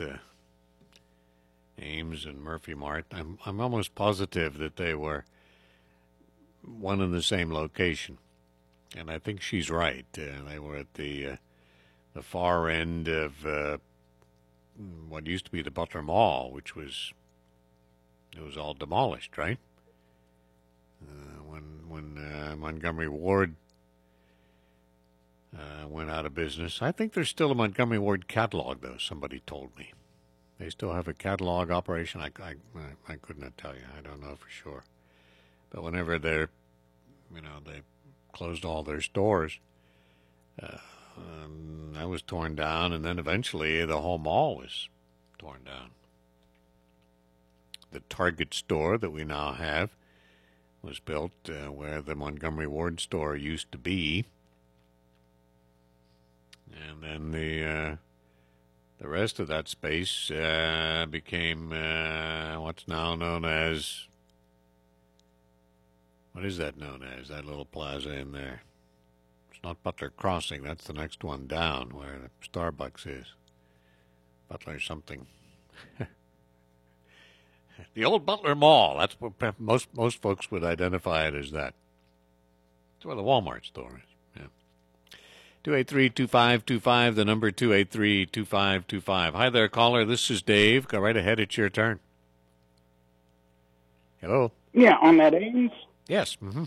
Ames and Murphy Mart. I'm almost positive that they were one and the same location, and I think she's right. They were at the far end of what used to be the Butler Mall, which was all demolished, right? When Montgomery Ward went out of business. I think there's still a Montgomery Ward catalog, though. Somebody told me they still have a catalog operation. I couldn't tell you. I don't know for sure. But whenever they closed all their stores, That was torn down, and then eventually the whole mall was torn down. The Target store that we now have was built where the Montgomery Ward store used to be. And then the rest of that space became what's now known as... What is that known as, that little plaza in there? It's not Butler Crossing. That's the next one down where the Starbucks is. Butler something. The old Butler Mall. That's what most folks would identify it as that. That's where the Walmart store is. Yeah. 283-2525, the number 283-2525. Hi there, caller. This is Dave. Go right ahead. It's your turn. Hello. Yeah, on that Ames. Yes. Mm-hmm.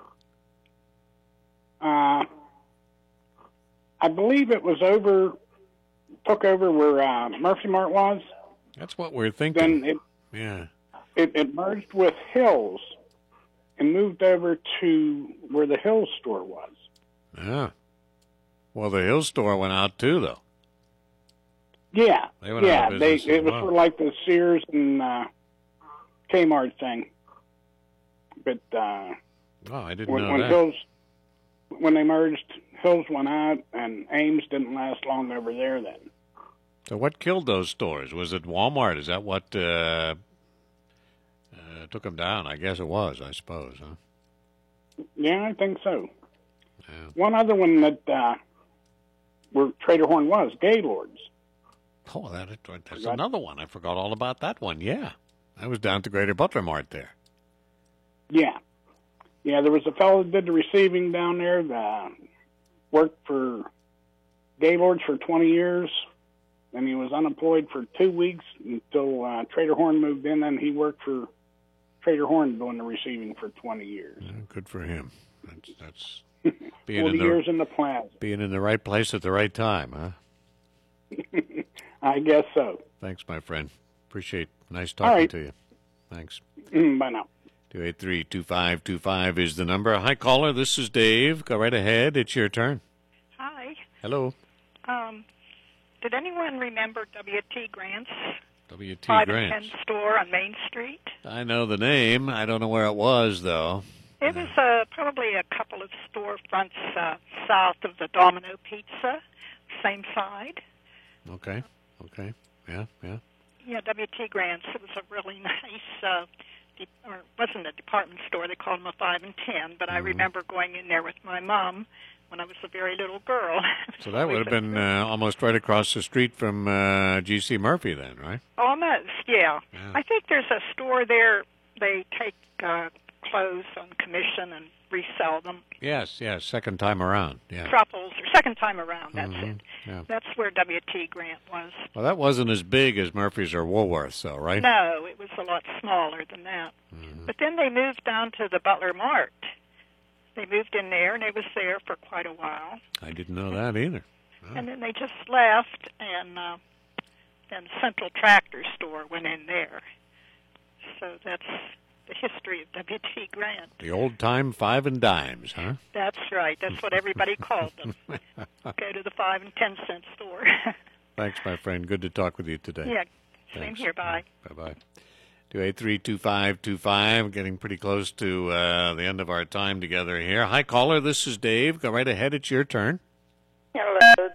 I believe it was took over where Murphy Mart was. That's what we're thinking. Then it merged with Hills and moved over to where the Hills store was. Yeah. Well, the Hills store went out too, though. Yeah. They went out of business it was sort of like the Sears and Kmart thing. But I didn't know that. Hills, when they merged, Hills went out, and Ames didn't last long over there then. So what killed those stores? Was it Walmart? Is that what took them down? I guess it was, I suppose, huh? Yeah, I think so. Yeah. One other one that where Trader Horn was, Gaylord's. Oh, that's another one. I forgot all about that one. Yeah. I was down to Greater Butler Mart there. Yeah. Yeah, there was a fellow that did the receiving down there that worked for Gaylord's for 20 years, and he was unemployed for 2 weeks until Trader Horn moved in, and he worked for Trader Horn doing the receiving for 20 years. Yeah, good for him. That's 40 years in the plaza. Being in the right place at the right time, huh? I guess so. Thanks, my friend. Appreciate nice talking to you. Thanks. Bye now. 283-2525 is the number. Hi, caller. This is Dave. Go right ahead. It's your turn. Hi. Hello. Did anyone remember W.T. Grant's W.T. 5 Grant and 10 store on Main Street? I know the name. I don't know where it was, though. It was probably a couple of storefronts south of the Domino Pizza, same side. Okay. Yeah. Yeah, W.T. Grant's. It was a really nice, or it wasn't a department store. They called them a 5 and 10, but I remember going in there with my mom when I was a very little girl. So that would have been almost right across the street from G.C. Murphy then, right? Almost, yeah. I think there's a store there. They take clothes on commission and resell them. Yes, second time around. Yeah. Truffles, or second time around, that's it. Yeah. That's where W.T. Grant was. Well, that wasn't as big as Murphy's or Woolworth's, though, right? No, it was a lot smaller than that. But then they moved down to the Butler Mart. They moved in there, and it was there for quite a while. I didn't know that either. Oh. And then they just left, and then Central Tractor Store went in there. So that's the history of W.T. Grant. The old-time 5 and dimes, huh? That's right. That's what everybody called them. Go to the 5 and 10 cent store. Thanks, my friend. Good to talk with you today. Yeah, same Thanks. here. Bye. Bye-bye. 283-2525. Getting pretty close to the end of our time together here. Hi, caller. This is Dave. Go right ahead. It's your turn. Hello.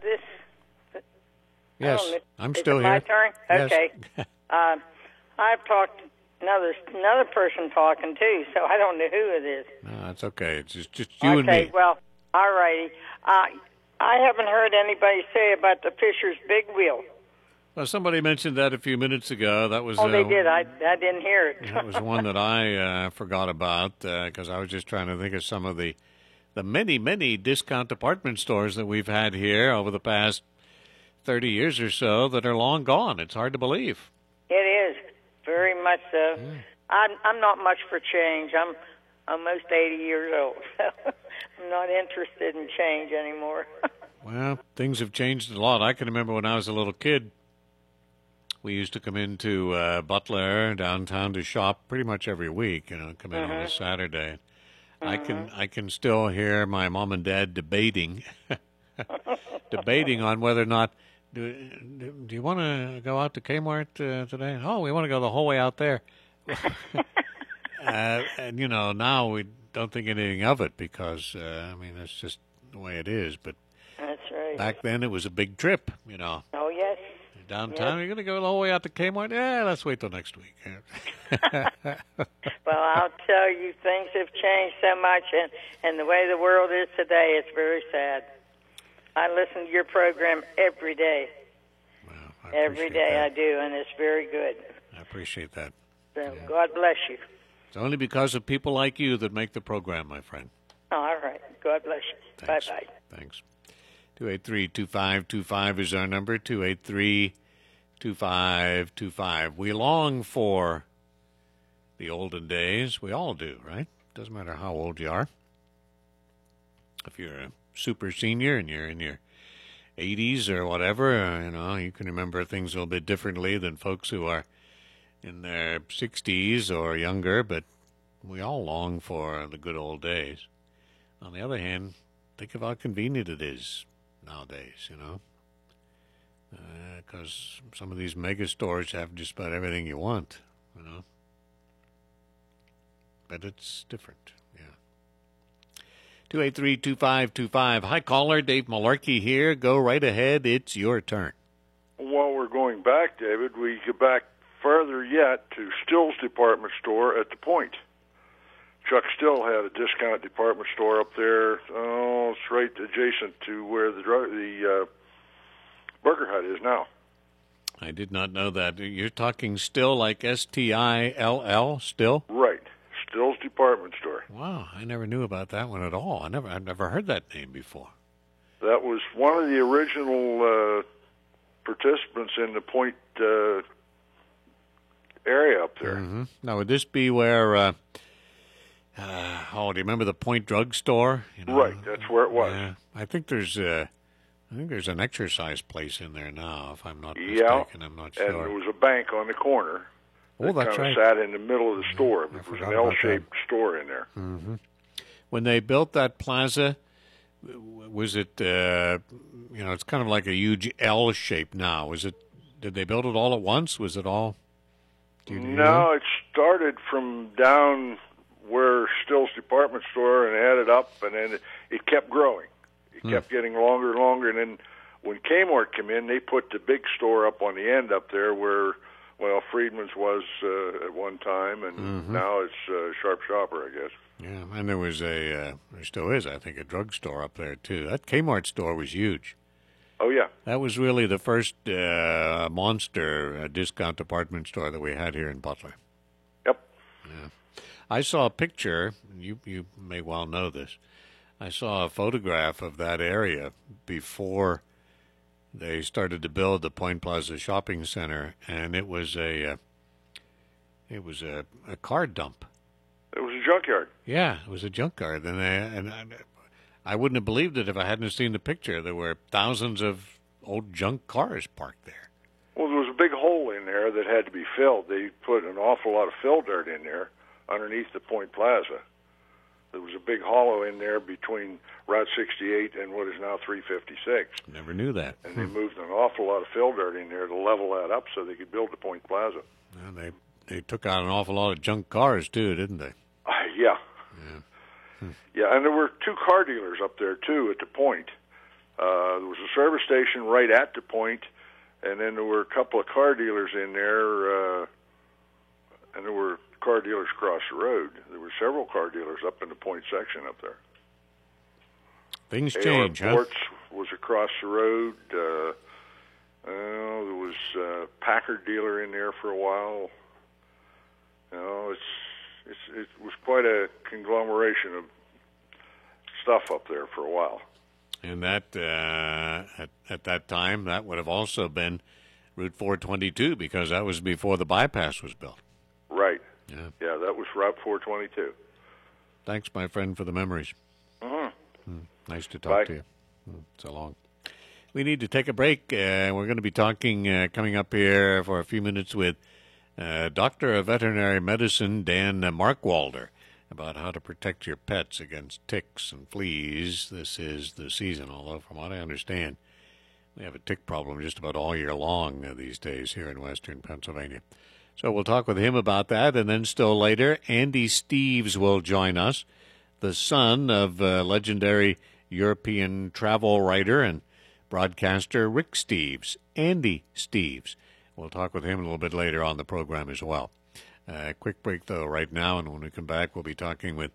Yes, I'm still it here. My turn. Yes. Okay. I've talked. Another person talking too, so I don't know who it is. No, that's okay. It's just you and me. Okay. Well, all righty. I haven't heard anybody say about the Fisher's Big Wheel. Well, somebody mentioned that a few minutes ago. That was. They did. I didn't hear it. That was one that I forgot about because I was just trying to think of some of the many discount department stores that we've had here over the past 30 years or so that are long gone. It's hard to believe. It is very much so. Yeah. I'm not much for change. I'm almost 80 years old, so I'm not interested in change anymore. Well, things have changed a lot. I can remember when I was a little kid, we used to come into Butler downtown to shop pretty much every week. Come in on a Saturday. I can still hear my mom and dad debating debating on whether or not do you want to go out to Kmart today? Oh, we want to go the whole way out there. And now we don't think anything of it because that's just the way it is. But that's right. Back then, it was a big trip. Oh yes. Downtown, You're going to go the whole way out to Kmart? Yeah, let's wait till next week. Well, I'll tell you, things have changed so much, and the way the world is today, it's very sad. I listen to your program every day. Well, every day I do, and it's very good. I appreciate that. So God bless you. It's only because of people like you that make the program, my friend. All right. God bless you. Thanks. Bye-bye. Thanks. 283-2525 is our number, 283-2525. We long for the olden days. We all do, right? Doesn't matter how old you are. If you're a super senior and you're in your 80s or whatever, you can remember things a little bit differently than folks who are in their 60s or younger, but we all long for the good old days. On the other hand, think of how convenient it is nowadays, because some of these mega stores have just about everything you want, but it's different. 283-2525. Hi, caller. Dave Malarkey here. Go right ahead. It's your turn. While we're going back, David, we go back further yet to Still's department store at the Point. Chuck Still had a discount department store up there. Oh, it's right adjacent to where the Burger Hut is now. I did not know that. You're talking Still like Still, Still? Right. Still's department store. Wow, I never knew about that one at all. I've never heard that name before. That was one of the original participants in the Point area up there. Mm-hmm. Now, would this be where? Do you remember the Point Drug Store? Right, that's where it was. I think there's an exercise place in there now, if I'm not mistaken. I'm not sure. And there was a bank on the corner. Oh, that's right. Sat in the middle of the store. It was an L-shaped store in there. Mm-hmm. When they built that plaza, was it? It's kind of like a huge L shape now. Was it? Did they build it all at once? Was it all? No, it started from down where Still's department store and added up, and then it kept growing. It kept getting longer and longer, and then when Kmart came in, they put the big store up on the end up there where, Friedman's was at one time, and now it's Sharp Shopper, I guess. Yeah, and there still is, I think, a drugstore up there, too. That Kmart store was huge. Oh, yeah. That was really the first monster discount department store that we had here in Butler. Yep. Yeah. I saw a picture, you may well know this. I saw a photograph of that area before they started to build the Point Plaza Shopping Center, and it was a car dump. It was a junkyard. Yeah, it was a junkyard, and I wouldn't have believed it if I hadn't seen the picture. There were thousands of old junk cars parked there. Well, there was a big hole in there that had to be filled. They put an awful lot of fill dirt in there underneath the Point Plaza. There was a big hollow in there between Route 68 and what is now 356. Never knew that. And they moved an awful lot of fill dirt in there to level that up so they could build the Point Plaza. Well, they took out an awful lot of junk cars, too, didn't they? Yeah. Yeah, and there were two car dealers up there, too, at the Point. There was a service station right at the Point, and then there were a couple of car dealers in there, and there were car dealers across the road. There were several car dealers up in the Point section up there. Things change, huh? Ports was across the road. There was a Packard dealer in there for a while. It was quite a conglomeration of stuff up there for a while. And that at that time, that would have also been Route 422 because that was before the bypass was built. Right. Yeah, that was Route 422. Thanks, my friend, for the memories. Nice to talk to you. So long. We need to take a break. We're going to be talking coming up here for a few minutes with Doctor of Veterinary Medicine Dan Markwalder about how to protect your pets against ticks and fleas. This is the season, although from what I understand, We have a tick problem just about all year long these days here in western Pennsylvania. So we'll talk with him about that, and then still later, Andy Steeves will join us, the son of legendary European travel writer and broadcaster Rick Steeves, Andy Steeves. We'll talk with him a little bit later on the program as well. Quick break, though, right now, and when we come back, we'll be talking with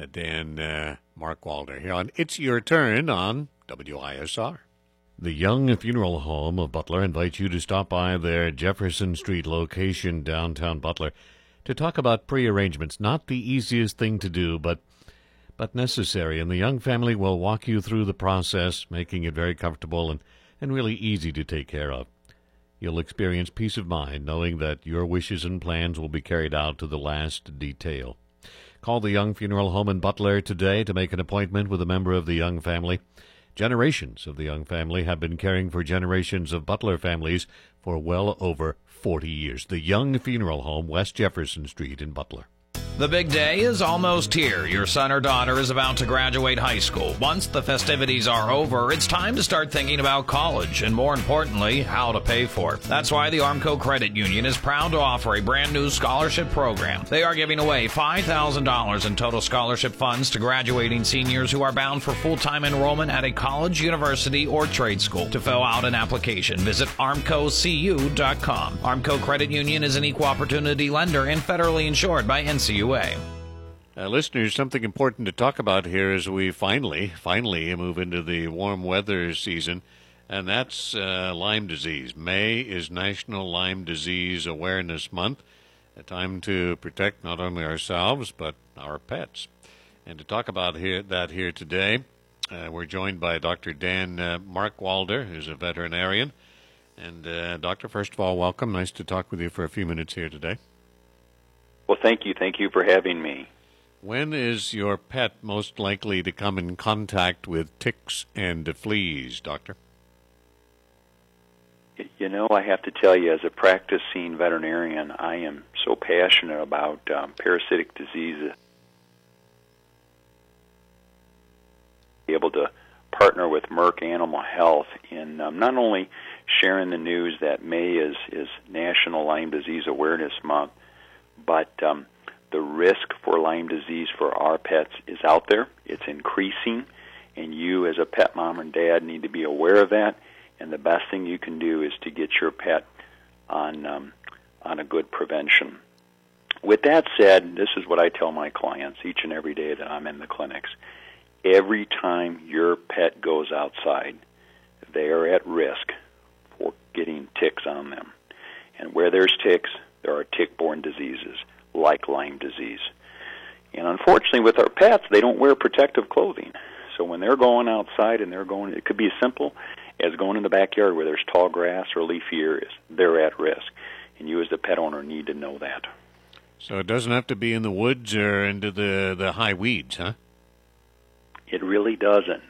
Dan Markwalder here on It's Your Turn on WISR. The Young Funeral Home of Butler invites you to stop by their Jefferson Street location downtown Butler to talk about pre-arrangements. Not the easiest thing to do, but necessary, and the Young family will walk you through the process, making it very comfortable and really easy to take care of. You'll experience peace of mind knowing that your wishes and plans will be carried out to the last detail. Call the Young Funeral Home in Butler today to make an appointment with a member of the Young family. Generations of the Young family have been caring for generations of Butler families for well over 40 years. The Young Funeral Home, West Jefferson Street in Butler. The big day is almost here. Your son or daughter is about to graduate high school. Once the festivities are over, it's time to start thinking about college and, more importantly, how to pay for it. That's why the Armco Credit Union is proud to offer a brand new scholarship program. They are giving away $5,000 in total scholarship funds to graduating seniors who are bound for full-time enrollment at a college, university, or trade school. To fill out an application, visit armcocu.com. Armco Credit Union is an equal opportunity lender and federally insured by NCUA. Listeners, something important to talk about here as we finally move into the warm weather season, and that's Lyme disease. May is National Lyme Disease Awareness Month, a time to protect not only ourselves but our pets. And to talk about that here today, we're joined by Dr. Dan Markwalder, who's a veterinarian. And Doctor, first of all, welcome. Nice to talk with you for a few minutes here today. Well, thank you. Thank you for having me. When is your pet most likely to come in contact with ticks and fleas, Doctor? You know, I have to tell you, as a practicing veterinarian, I am so passionate about parasitic diseases. Be able to partner with Merck Animal Health in not only sharing the news that May is National Lyme Disease Awareness Month, but the risk for Lyme disease for our pets is out there. It's increasing, and you as a pet mom and dad need to be aware of that. And the best thing you can do is to get your pet on a good prevention. With that said, this is what I tell my clients each and every day that I'm in the clinics. Every time your pet goes outside, they are at risk for getting ticks on them. And where there's ticks, there are tick-borne diseases like Lyme disease. And unfortunately, with our pets, they don't wear protective clothing. So when they're going outside and it could be as simple as going in the backyard where there's tall grass or leafy areas, they're at risk. And you as the pet owner need to know that. So it doesn't have to be in the woods or into the high weeds, huh? It really doesn't.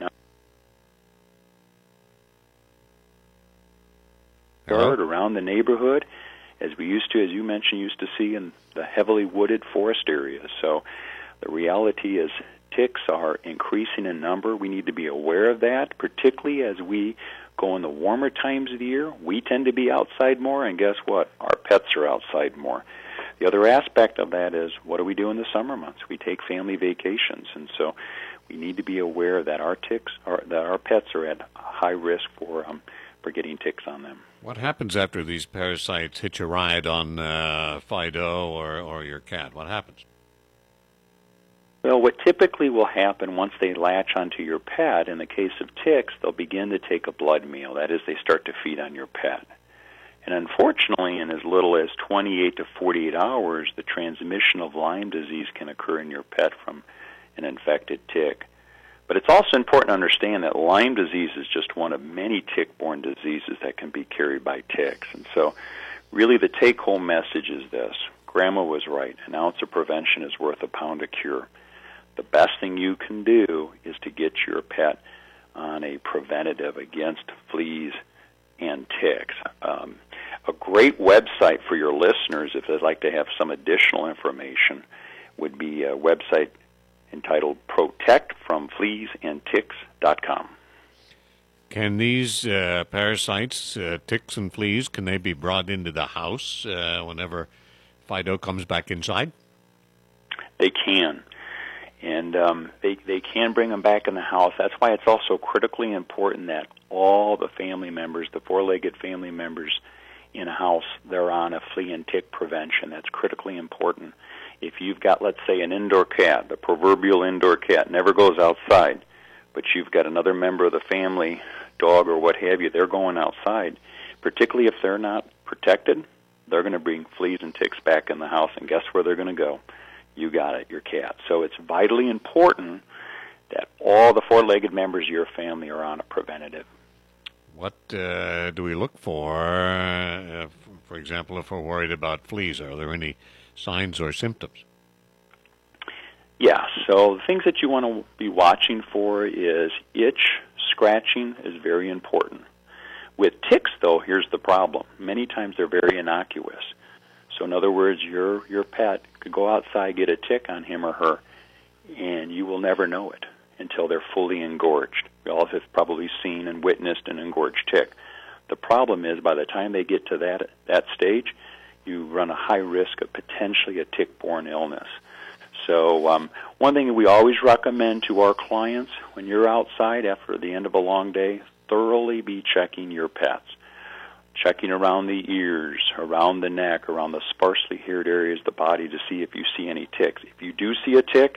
Around the neighborhood, as you mentioned, used to see in the heavily wooded forest areas. So the reality is ticks are increasing in number. We need to be aware of that, particularly as we go in the warmer times of the year. We tend to be outside more, and guess what? Our pets are outside more. The other aspect of that is, what do we do in the summer months? We take family vacations, and so we need to be aware that our pets are at high risk for getting ticks on them. What happens after these parasites hitch a ride on Fido or your cat? What happens? Well, what typically will happen once they latch onto your pet, in the case of ticks, they'll begin to take a blood meal. That is, they start to feed on your pet. And unfortunately, in as little as 28 to 48 hours, the transmission of Lyme disease can occur in your pet from an infected tick. But it's also important to understand that Lyme disease is just one of many tick-borne diseases that can be carried by ticks. And so really the take-home message is this. Grandma was right. An ounce of prevention is worth a pound of cure. The best thing you can do is to get your pet on a preventative against fleas and ticks. A great website for your listeners, if they'd like to have some additional information, would be a website entitled protectfromfleasandticks.com. Can these parasites, ticks and fleas, can they be brought into the house whenever Fido comes back inside? They can. And they can bring them back in the house. That's why it's also critically important that all the family members, the four-legged family members in a house, they're on a flea and tick prevention. That's critically important. If you've got, let's say, an indoor cat, the proverbial indoor cat, never goes outside, but you've got another member of the family, dog or what have you, they're going outside, particularly if they're not protected, they're going to bring fleas and ticks back in the house, and guess where they're going to go? You got it, your cat. So it's vitally important that all the four-legged members of your family are on a preventative. What do we look for example, if we're worried about fleas? Are there any signs or symptoms? Yeah, so the things that you want to be watching for is itch, scratching is very important. With ticks, though, here's the problem. Many times they're very innocuous. So in other words, your pet could go outside, get a tick on him or her, and you will never know it until they're fully engorged. We all have probably seen and witnessed an engorged tick. The problem is by the time they get to that stage, you run a high risk of potentially a tick-borne illness. So one thing we always recommend to our clients, when you're outside after the end of a long day, thoroughly be checking your pets. Checking around the ears, around the neck, around the sparsely haired areas of the body to see if you see any ticks. If you do see a tick,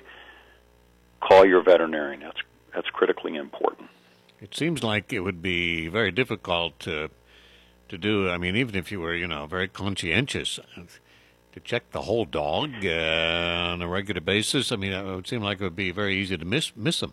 call your veterinarian. That's critically important. It seems like it would be very difficult to do. I mean, even if you were, very conscientious, to check the whole dog on a regular basis. I mean, it would seem like it would be very easy to miss them.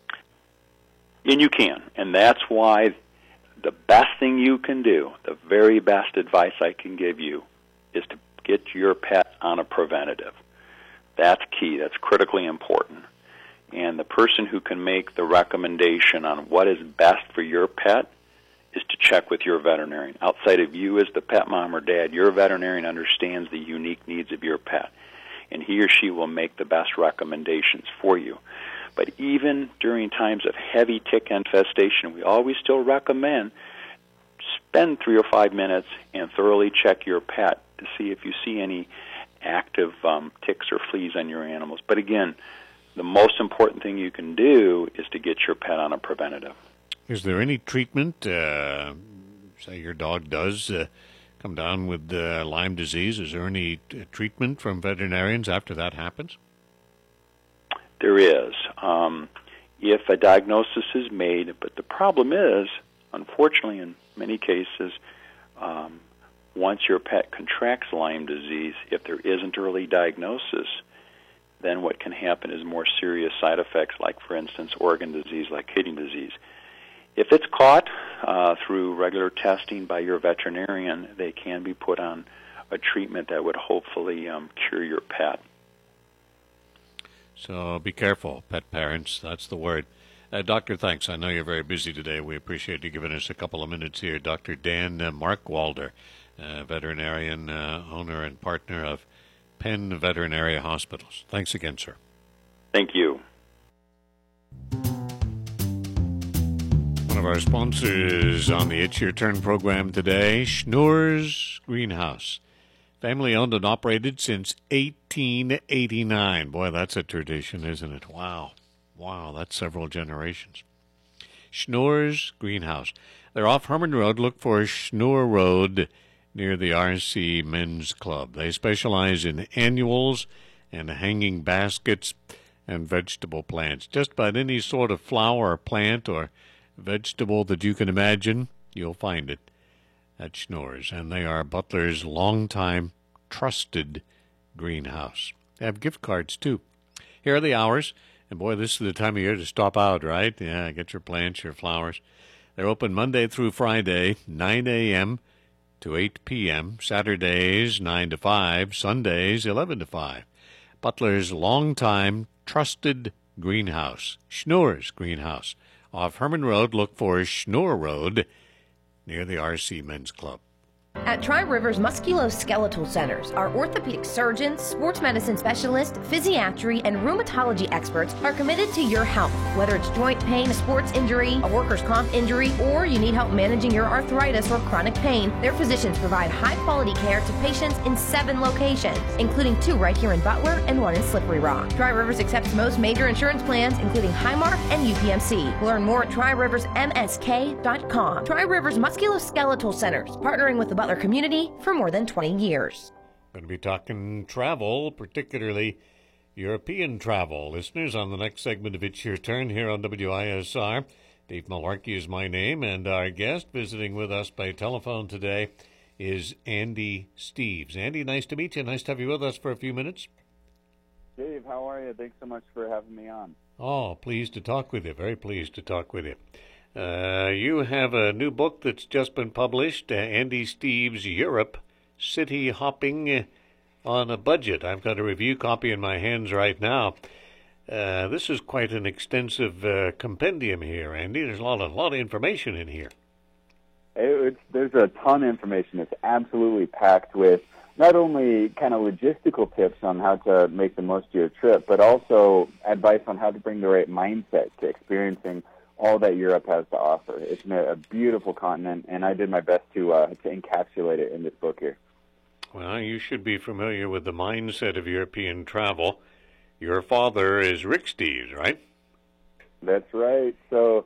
And you can, and that's why the best thing you can do, the very best advice I can give you, is to get your pet on a preventative. That's key. That's critically important. And the person who can make the recommendation on what is best for your pet is to check with your veterinarian. Outside of you as the pet mom or dad, your veterinarian understands the unique needs of your pet, and he or she will make the best recommendations for you. But even during times of heavy tick infestation, we always still recommend spend 3 or 5 minutes and thoroughly check your pet to see if you see any active ticks or fleas on your animals. But again, the most important thing you can do is to get your pet on a preventative. Is there any treatment, say your dog does come down with Lyme disease, is there any treatment from veterinarians after that happens? There is. If a diagnosis is made, but the problem is, unfortunately, in many cases, once your pet contracts Lyme disease, if there isn't early diagnosis, then what can happen is more serious side effects, like, for instance, organ disease, like kidney disease. If it's caught through regular testing by your veterinarian, they can be put on a treatment that would hopefully cure your pet. So be careful, pet parents. That's the word. Doctor, thanks. I know you're very busy today. We appreciate you giving us a couple of minutes here. Dr. Dan Markwalder, veterinarian, owner and partner of Penn Veterinary Hospitals. Thanks again, sir. Thank you. One of our sponsors on the It's Your Turn program today, Schnoor's Greenhouse. Family owned and operated since 1889. Boy, that's a tradition, isn't it? Wow, that's several generations. Schnoor's Greenhouse. They're off Herman Road. Look for Schnoor Road near the RC Men's Club. They specialize in annuals and hanging baskets and vegetable plants. Just about any sort of flower or plant or vegetable that you can imagine, you'll find it at Schnoor's. And they are Butler's longtime trusted greenhouse. They have gift cards, too. Here are the hours. And, boy, this is the time of year to stop out, right? Yeah, get your plants, your flowers. They're open Monday through Friday, 9 a.m. to 8 p.m., Saturdays 9 to 5, Sundays 11 to 5. Butler's longtime trusted greenhouse, Schnoor's Greenhouse. Off Herman Road, look for Schnoor Road near the RC Men's Club. At Tri-Rivers Musculoskeletal Centers, our orthopedic surgeons, sports medicine specialists, physiatry, and rheumatology experts are committed to your health. Whether it's joint pain, a sports injury, a workers' comp injury, or you need help managing your arthritis or chronic pain, their physicians provide high-quality care to patients in 7 locations, including 2 right here in Butler and 1 in Slippery Rock. Tri-Rivers accepts most major insurance plans, including Highmark and UPMC. Learn more at TriRiversMSK.com. Tri-Rivers Musculoskeletal Centers, partnering with the Butler community for more than 20 years. Going to be talking travel, particularly European travel. Listeners, on the next segment of It's Your Turn here on WISR, Dave Malarkey is my name, and our guest visiting with us by telephone today is Andy Steeves. Andy, nice to meet you. Nice to have you with us for a few minutes. Dave, how are you? Thanks so much for having me on. Oh, pleased to talk with you. Very pleased to talk with you. You have a new book that's just been published, Andy Steeves, Europe, City Hopping on a Budget. I've got a review copy in my hands right now. This is quite an extensive compendium here, Andy. There's a lot of information in here. There's a ton of information. It's absolutely packed with not only kind of logistical tips on how to make the most of your trip, but also advice on how to bring the right mindset to experiencing all that Europe has to offer. It's a beautiful continent, and I did my best to encapsulate it in this book here. Well, you should be familiar with the mindset of European travel. Your father is Rick Steeves, right? That's right. So,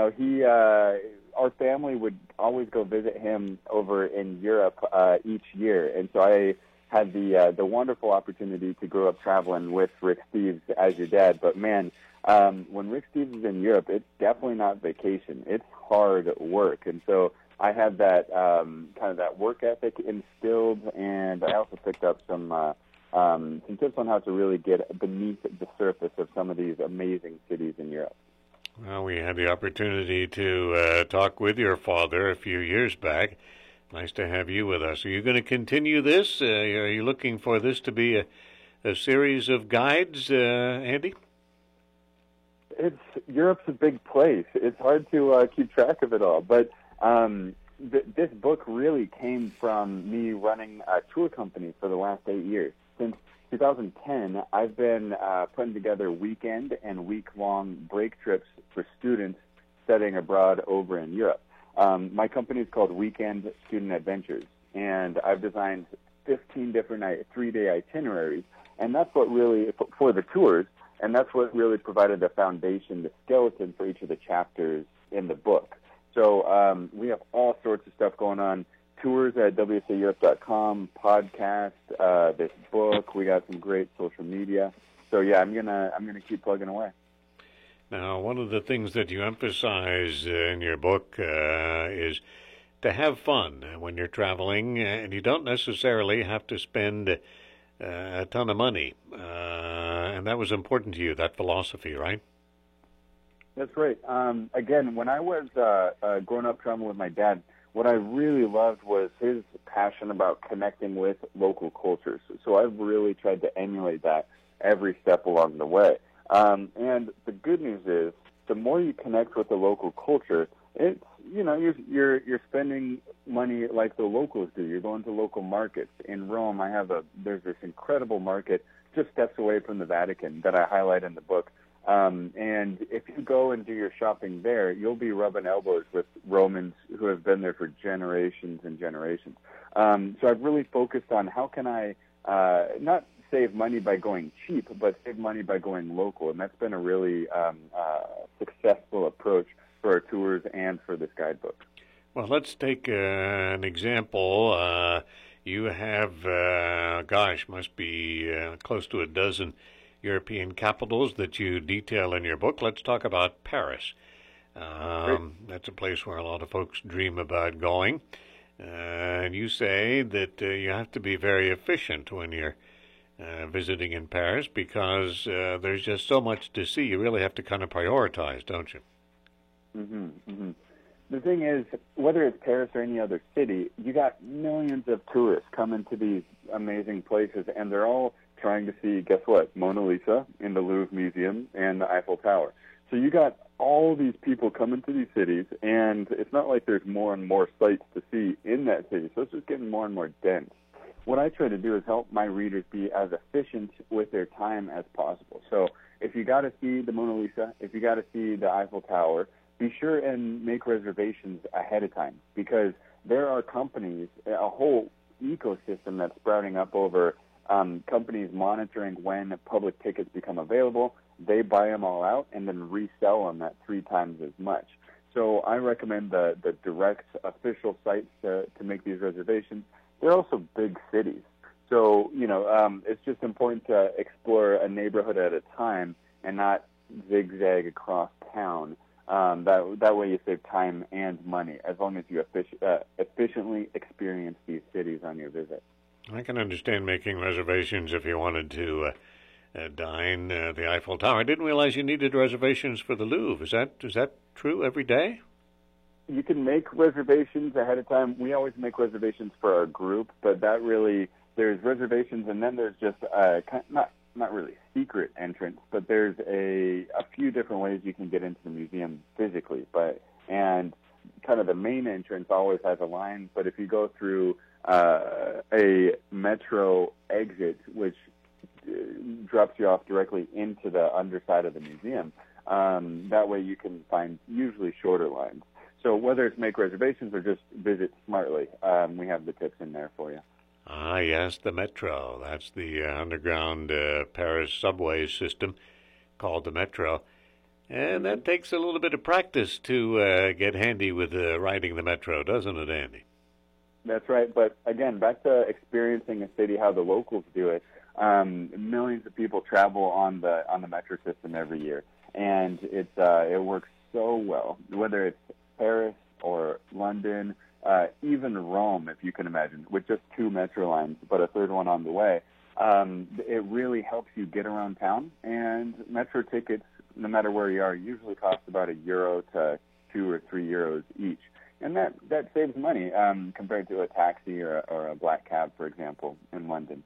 our family would always go visit him over in Europe each year, and so I had the wonderful opportunity to grow up traveling with Rick Steeves as your dad. But man, when Rick Steeves is in Europe, it's definitely not vacation. It's hard work. And so I had that kind of that work ethic instilled, and I also picked up some tips on how to really get beneath the surface of some of these amazing cities in Europe. Well, we had the opportunity to talk with your father a few years back. Nice to have you with us. Are you going to continue this? Are you looking for this to be a series of guides, Andy? Europe's a big place. It's hard to keep track of it all. But this book really came from me running a tour company for the last 8 years. Since 2010, I've been putting together weekend and week-long break trips for students studying abroad over in Europe. My company is called Weekend Student Adventures, and I've designed 15 different 3-day itineraries, and that's what really, for the tours, and that's what really provided the foundation, the skeleton for each of the chapters in the book. So we have all sorts of stuff going on. Tours at WSAEurope.com, podcast, this book. We got some great social media. So yeah, I'm gonna keep plugging away. Now, one of the things that you emphasize in your book is to have fun when you're traveling, and you don't necessarily have to spend a ton of money. And that was important to you, that philosophy, right? That's right. Again, when I was growing up traveling with my dad, what I really loved was his passion about connecting with local cultures. So I've really tried to emulate that every step along the way. And the good news is, the more you connect with the local culture, it's you're spending money like the locals do. You're going to local markets. In Rome, there's this incredible market just steps away from the Vatican that I highlight in the book. And if you go and do your shopping there, you'll be rubbing elbows with Romans who have been there for generations and generations. So I've really focused on how can I not save money by going cheap, but save money by going local. And that's been a really successful approach for our tours and for this guidebook. Well, let's take an example. You have, must be close to a dozen European capitals that you detail in your book. Let's talk about Paris. That's a place where a lot of folks dream about going. And you say that you have to be very efficient when you're visiting in Paris because there's just so much to see. You really have to kind of prioritize, don't you? Mm-hmm, mm-hmm. The thing is, whether it's Paris or any other city, you got millions of tourists coming to these amazing places, and they're all trying to see, guess what, Mona Lisa in the Louvre Museum and the Eiffel Tower. So you got all these people coming to these cities, and it's not like there's more and more sights to see in that city, so it's just getting more and more dense. What I try to do is help my readers be as efficient with their time as possible. So if you got to see the Mona Lisa, if you got to see the Eiffel Tower, be sure and make reservations ahead of time, because there are companies, a whole ecosystem that's sprouting up over companies monitoring when public tickets become available. They buy them all out and then resell them at 3 times as much. So I recommend the direct official sites to make these reservations. They're also big cities. So, it's just important to explore a neighborhood at a time and not zigzag across town. That way you save time and money, as long as you efficiently experience these cities on your visit. I can understand making reservations if you wanted to dine the Eiffel Tower. I didn't realize you needed reservations for the Louvre. Is that true every day? You can make reservations ahead of time. We always make reservations for our group, but that really, there's reservations, and then there's just not really secret entrance, but there's a few different ways you can get into the museum physically. And kind of the main entrance always has a line, but if you go through a metro exit, which drops you off directly into the underside of the museum, that way you can find usually shorter lines. So whether it's make reservations or just visit smartly, we have the tips in there for you. Ah, yes, the Metro. That's the underground Paris subway system called the Metro. And that takes a little bit of practice to get handy with riding the Metro, doesn't it, Andy? That's right. But again, back to experiencing a city how the locals do it. Millions of people travel on the Metro system every year, and it works so well. Whether it's Paris or London, even Rome, if you can imagine, with just 2 Metro lines, but a third one on the way. It really helps you get around town, and Metro tickets, no matter where you are, usually cost about €1 to €2 or €3 each. And that saves money compared to a taxi or a black cab, for example, in London.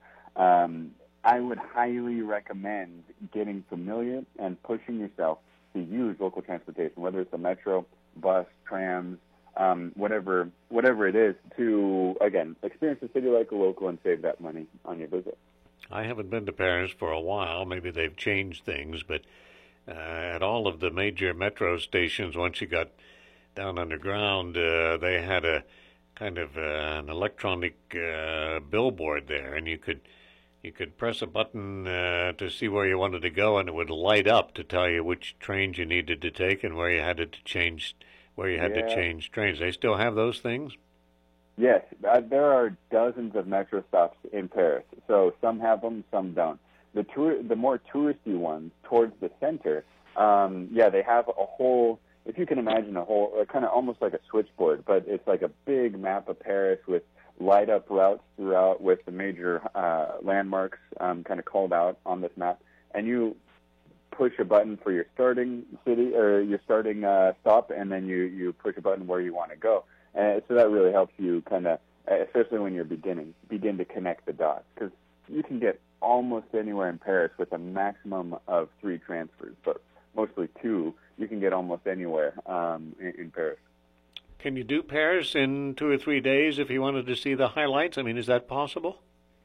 I would highly recommend getting familiar and pushing yourself to use local transportation, whether it's the Metro, bus, trams, whatever it is, to, again, experience the city like a local and save that money on your visit. I haven't been to Paris for a while. Maybe they've changed things, but at all of the major metro stations, once you got down underground, they had a kind of an electronic billboard there, and you could press a button to see where you wanted to go, and it would light up to tell you which trains you needed to take and where you had to change trains. They still have those things? Yes, there are dozens of metro stops in Paris. So some have them, some don't. The more touristy ones towards the center, they have a whole, if you can imagine a whole, kind of almost like a switchboard, but it's like a big map of Paris with light-up routes throughout with the major landmarks kind of called out on this map. And you push a button for your starting city or your starting stop, and then you push a button where you want to go. So that really helps you kind of, especially when you're begin to connect the dots, because you can get almost anywhere in Paris with a maximum of 3 transfers, but mostly 2. You can get almost anywhere in Paris. Can you do Paris in 2 or 3 days if you wanted to see the highlights? I mean, is that possible?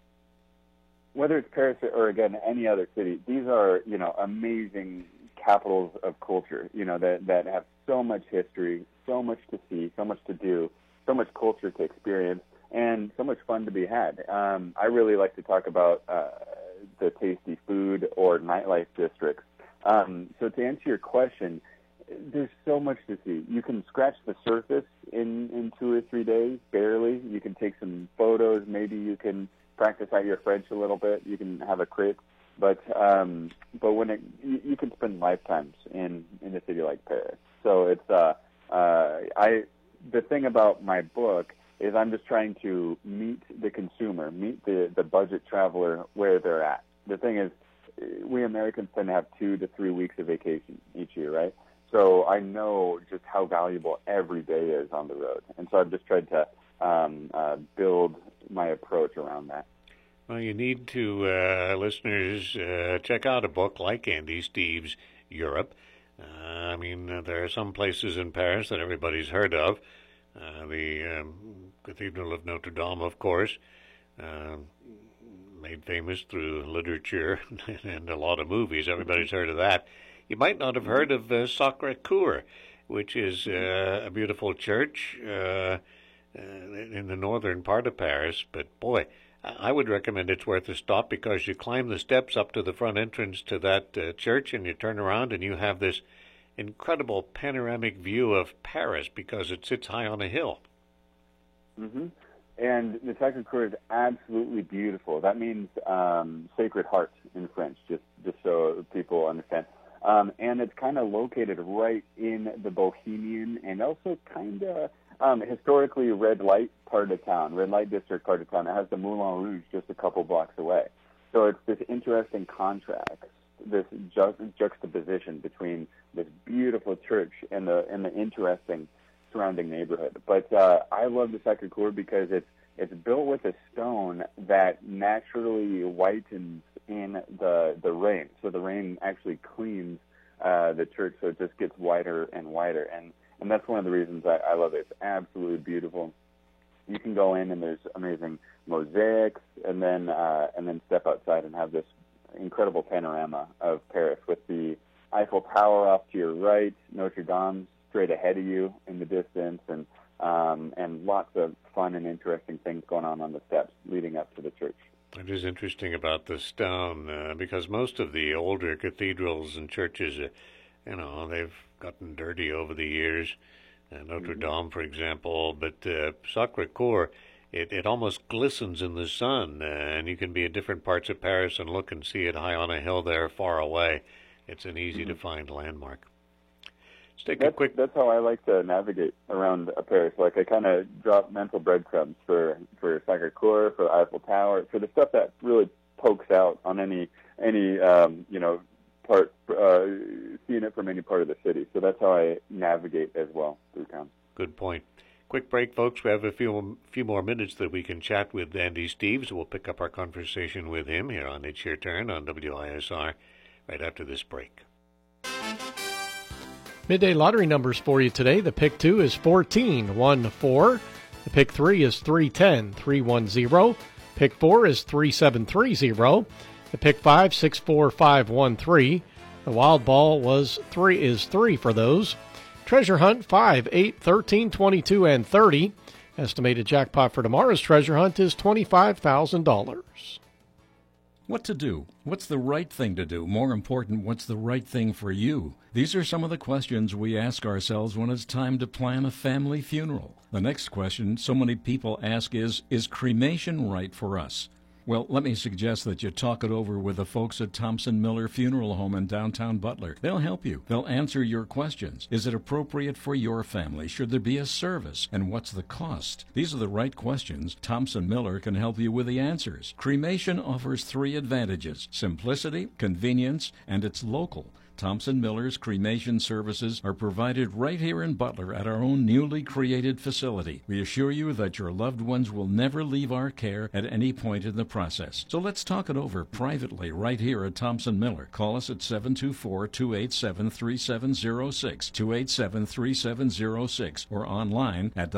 Whether it's Paris or, again, any other city, these are, amazing capitals of culture, that have so much history, so much to see, so much to do, so much culture to experience, and so much fun to be had. I really like to talk about the tasty food or nightlife districts. So to answer your question, there's so much to see. You can scratch the surface in 2 or 3 days, barely. You can take some photos. Maybe you can practice out your French a little bit. You can have a crit. But when you can spend lifetimes in a city like Paris. So it's the thing about my book is I'm just trying to meet the consumer, meet the budget traveler where they're at. The thing is, we Americans tend to have 2 to 3 weeks of vacation each year, right? So I know just how valuable every day is on the road. And so I've just tried to build my approach around that. Well, you need to, listeners, check out a book like Andy Steve's Europe. I mean, there are some places in Paris that everybody's heard of. The Cathedral of Notre Dame, of course, made famous through literature and a lot of movies. Everybody's heard of that. You might not have heard of Sacré-Cœur, which is a beautiful church in the northern part of Paris. But boy, I would recommend it's worth a stop, because you climb the steps up to the front entrance to that church, and you turn around and you have this incredible panoramic view of Paris because it sits high on a hill. Mm-hmm. And the Sacré-Cœur is absolutely beautiful. That means Sacred Heart in French, just so people understand. And it's kind of located right in the Bohemian and also kind of historically red light part of town, red light district part of town. It has the Moulin Rouge just a couple blocks away. So it's this interesting contrast, this juxtaposition between this beautiful church and the interesting surrounding neighborhood. But I love the Sacré-Cœur because it's built with a stone that naturally whitens in the rain. So the rain actually cleans the church, so it just gets whiter and whiter. And that's one of the reasons I love it. It's absolutely beautiful. You can go in and there's amazing mosaics, and then step outside and have this incredible panorama of Paris with the Eiffel Tower off to your right, Notre Dame straight ahead of you in the distance, and lots of fun and interesting things going on the steps leading up to the church. It is interesting about the stone because most of the older cathedrals and churches, they've gotten dirty over the years. Notre Dame, for example, but Sacré-Cœur, it almost glistens in the sun, and you can be in different parts of Paris and look and see it high on a hill there far away. It's an easy-to-find landmark. Let's take a quick... That's how I like to navigate around Paris. Like, I kind of drop mental breadcrumbs for Sacré-Cœur, for the Eiffel Tower, for the stuff that really pokes out on any part, seeing it from any part of the city. So that's how I navigate as well through town. Good point. Quick break, folks. We have a few more minutes that we can chat with Andy Steeves. We'll pick up our conversation with him here on It's Your Turn on WISR right after this break. Midday lottery numbers for you today. The pick 2 is 1414. The pick 3 is 310310. Pick 4 is 3730. The pick 5 64513. The wild ball is 3 for those. Treasure hunt 5, 8, 13, 22, and 30. Estimated jackpot for tomorrow's treasure hunt is $25,000. What to do? What's the right thing to do? More important, what's the right thing for you? These are some of the questions we ask ourselves when it's time to plan a family funeral. The next question so many people ask is cremation right for us? Well, let me suggest that you talk it over with the folks at Thompson Miller Funeral Home in downtown Butler. They'll help you. They'll answer your questions. Is it appropriate for your family? Should there be a service? And what's the cost? These are the right questions. Thompson Miller can help you with the answers. Cremation offers 3 advantages: simplicity, convenience, and it's local. Thompson Miller's cremation services are provided right here in Butler at our own newly created facility. We assure you that your loved ones will never leave our care at any point in the process. So let's talk it over privately right here at Thompson Miller. Call us at 724-287-3706, 287-3706, or online at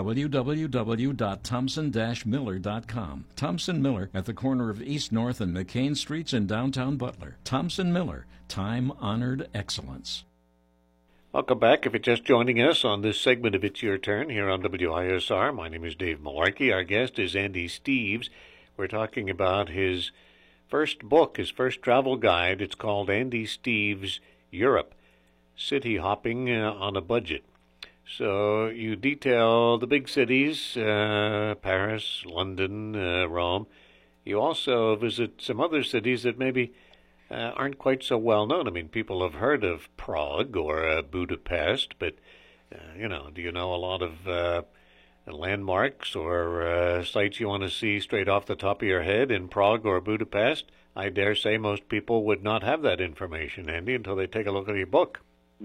www.thompson-miller.com. Thompson Miller at the corner of East North and McCain Streets in downtown Butler. Thompson Miller, time-honored excellence. Welcome back. If you're just joining us on this segment of It's Your Turn here on WISR, my name is Dave Malarkey. Our guest is Andy Steeves. We're talking about his first book, his first travel guide. It's called Andy Steeves Europe, City Hopping on a Budget. So you detail the big cities, Paris, London, Rome. You also visit some other cities that maybe aren't quite so well known. I mean, people have heard of Prague or Budapest, but, do you know a lot of landmarks or sites you want to see straight off the top of your head in Prague or Budapest? I dare say most people would not have that information, Andy, until they take a look at your book.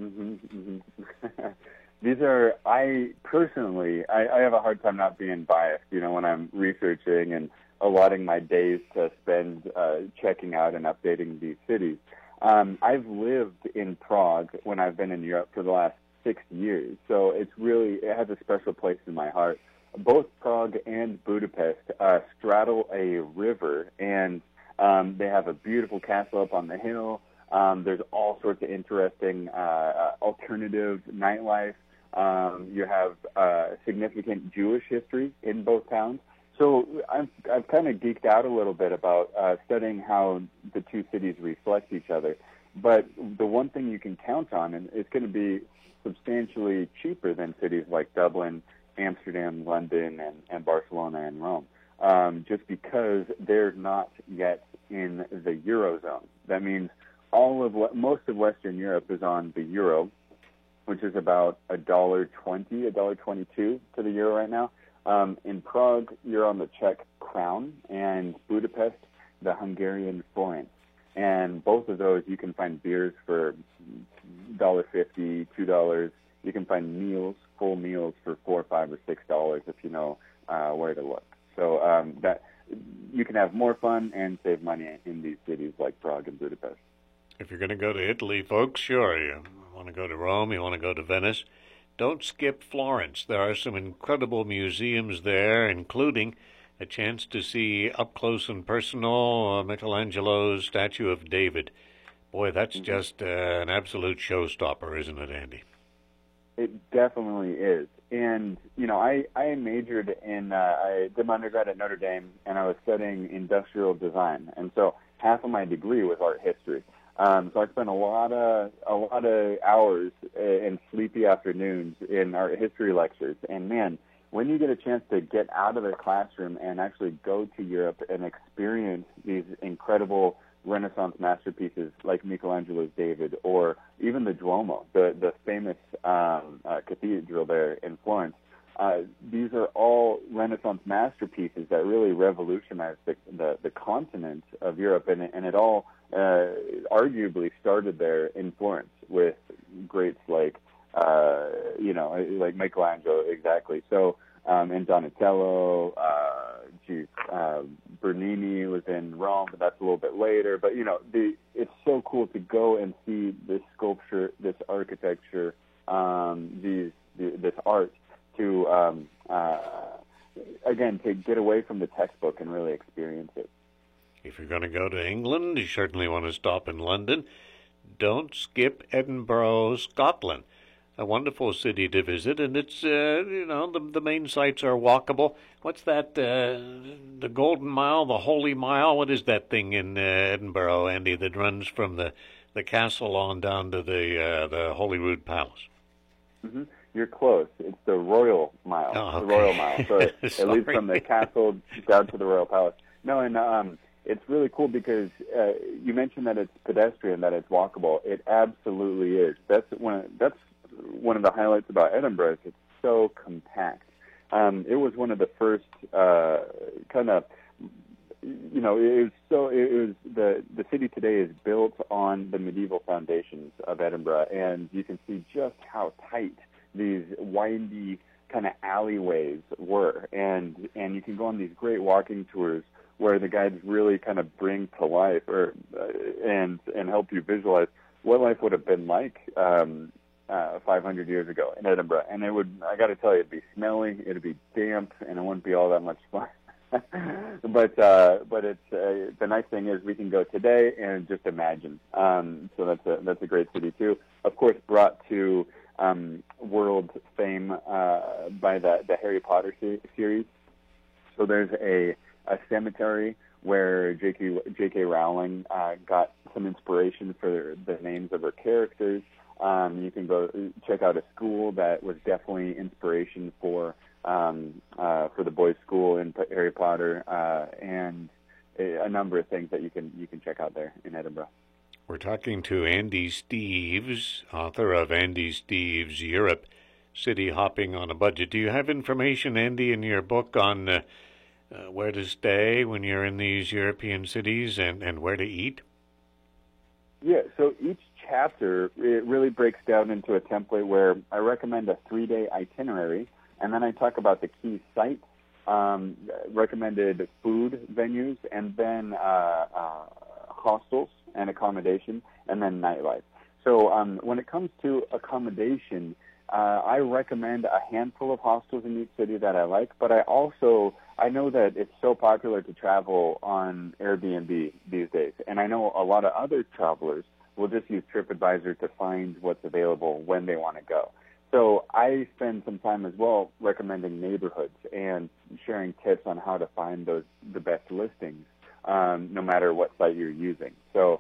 These are, I have a hard time not being biased, when I'm researching and allotting my days to spend checking out and updating these cities. I've lived in Prague when I've been in Europe for the last 6 years, so it has a special place in my heart. Both Prague and Budapest straddle a river, and they have a beautiful castle up on the hill. There's all sorts of interesting alternative nightlife. You have significant Jewish history in both towns. So I've kind of geeked out a little bit about studying how the two cities reflect each other. But the one thing you can count on, and it's going to be substantially cheaper than cities like Dublin, Amsterdam, London, and Barcelona and Rome, just because they're not yet in the Eurozone. That means most of Western Europe is on the euro, which is about $1.20, $1.22 to the euro right now. In Prague, you're on the Czech crown, and Budapest, the Hungarian forint. And both of those, you can find beers for $1.50, $2. You can find meals, full meals, for $4, $5, or $6 if you know where to look. So that you can have more fun and save money in these cities like Prague and Budapest. If you're going to go to Italy, folks, sure, you want to go to Rome, you want to go to Venice, don't skip Florence. There are some incredible museums there, including a chance to see up close and personal Michelangelo's statue of David. Boy, that's just an absolute showstopper, isn't it, Andy? It definitely is. And, you know, I majored in, I did my undergrad at Notre Dame, and I was studying industrial design. And so half of my degree was art history. So I spent a lot of hours and sleepy afternoons in art history lectures. And, man, when you get a chance to get out of the classroom and actually go to Europe and experience these incredible Renaissance masterpieces like Michelangelo's David, or even the Duomo, the famous cathedral there in Florence, these are all Renaissance masterpieces that really revolutionized the continent of Europe, and it all arguably started there in Florence with greats like Michelangelo, exactly. So, and Donatello, Bernini was in Rome, but that's a little bit later. But, you know, it's so cool to go and see this sculpture, this architecture, this art, to, again, to get away from the textbook and really experience it. If you're going to go to England, you certainly want to stop in London. Don't skip Edinburgh, Scotland. A wonderful city to visit, and it's, the main sites are walkable. What's that, the Golden Mile, the Holy Mile? What is that thing in Edinburgh, Andy, that runs from the castle on down to the Holyrood Palace? Mm-hmm. You're close. It's the Royal Mile, The Royal Mile. So it leads from the castle down to the Royal Palace. No, and it's really cool because you mentioned that it's pedestrian, that it's walkable. It absolutely is. That's one of the highlights about Edinburgh is it's so compact. It was one of the first the city today is built on the medieval foundations of Edinburgh, and you can see just how tight these windy kind of alleyways were, and you can go on these great walking tours where the guides really kind of bring to life and help you visualize what life would have been like 500 years ago in Edinburgh. And I got to tell you, it'd be smelly, it'd be damp, and it wouldn't be all that much fun. but it's the nice thing is we can go today and just imagine. So that's a great city too. Of course, brought to world fame by the Harry Potter series. So there's a cemetery where J.K. Rowling got some inspiration for the names of her characters. You can go check out a school that was definitely inspiration for the boys' school in Harry Potter, and a number of things that you can check out there in Edinburgh. We're talking to Andy Steeves, author of Andy Steeves Europe, City Hopping on a Budget. Do you have information, Andy, in your book on where to stay when you're in these European cities and where to eat? Yeah, so each chapter, it really breaks down into a template where I recommend a 3-day itinerary, and then I talk about the key sites, recommended food venues, and then hostels and accommodation. and then nightlife. So when it comes to accommodation, I recommend a handful of hostels in each city that I like, but I know that it's so popular to travel on Airbnb these days, and I know a lot of other travelers will just use TripAdvisor to find what's available when they want to go. So I spend some time as well recommending neighborhoods and sharing tips on how to find the best listings, no matter what site you're using. So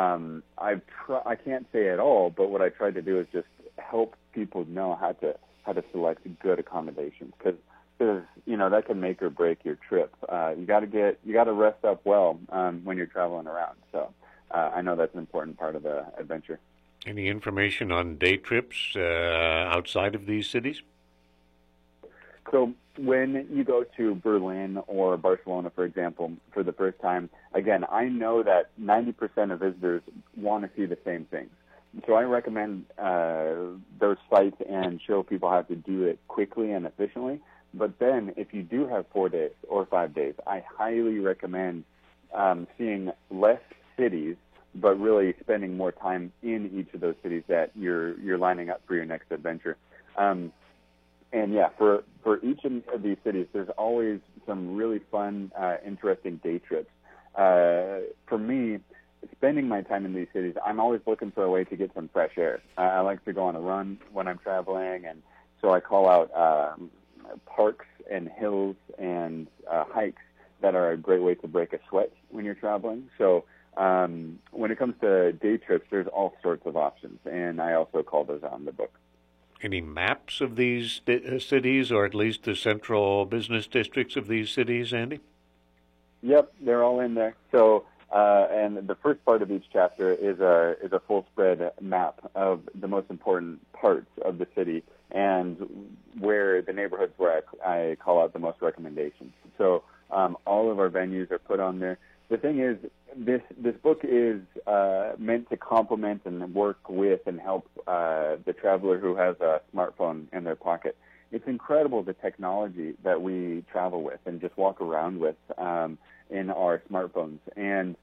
I can't say it all, but what I try to do is just help people know how to select good accommodations, because that can make or break your trip. You got to rest up well when you're traveling around. So I know that's an important part of the adventure. Any information on day trips outside of these cities? So when you go to Berlin or Barcelona, for example, for the first time, again, I know that 90% of visitors want to see the same things. So I recommend those sites and show people how to do it quickly and efficiently. But then if you do have 4 days or 5 days, I highly recommend seeing less cities, but really spending more time in each of those cities that you're lining up for your next adventure. And yeah, for each of these cities, there's always some really fun, interesting day trips. For me, spending my time in these cities, I'm always looking for a way to get some fresh air. I like to go on a run when I'm traveling, and so I call out parks and hills and hikes that are a great way to break a sweat when you're traveling. So when it comes to day trips, there's all sorts of options, and I also call those out in the book. Any maps of these cities, or at least the central business districts of these cities, Andy? Yep, they're all in there. So, and the first part of each chapter is a full spread map of the most important parts of the city and where the neighborhoods where I call out the most recommendations. So all of our venues are put on there. The thing is, this book is meant to complement and work with and help the traveler who has a smartphone in their pocket. It's incredible the technology that we travel with and just walk around with in our smartphones. And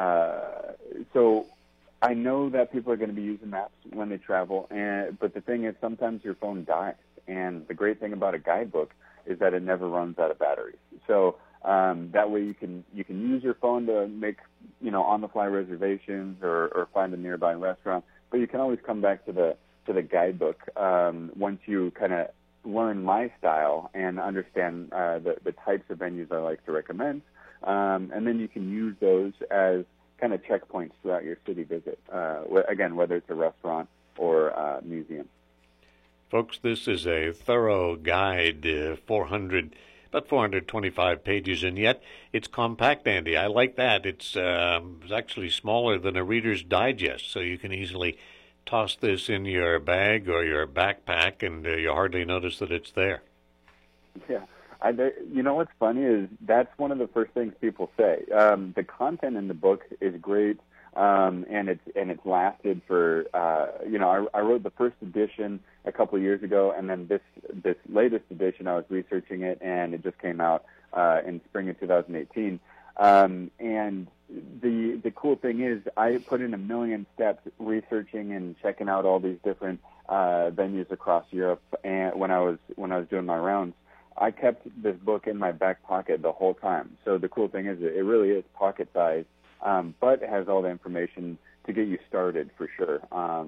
so I know that people are going to be using maps when they travel, but the thing is, sometimes your phone dies. And the great thing about a guidebook is that it never runs out of batteries. So that way you can use your phone to make on-the-fly reservations or find a nearby restaurant, but you can always come back to the guidebook once you kind of learn my style and understand the types of venues I like to recommend, and then you can use those as kind of checkpoints throughout your city visit. Again, whether it's a restaurant or a museum. Folks, this is a thorough guide, about 425 pages, and yet it's compact, Andy. I like that. It's actually smaller than a Reader's Digest, so you can easily toss this in your bag or your backpack, and you hardly notice that it's there. Yeah. You know what's funny is that's one of the first things people say. The content in the book is great, and it's lasted for I wrote the first edition a couple of years ago, and then this latest edition I was researching it, and it just came out in spring of 2018. And the cool thing is I put in 1 million steps researching and checking out all these different venues across Europe, and when I was doing my rounds. I kept this book in my back pocket the whole time. So the cool thing is it really is pocket size, but it has all the information to get you started for sure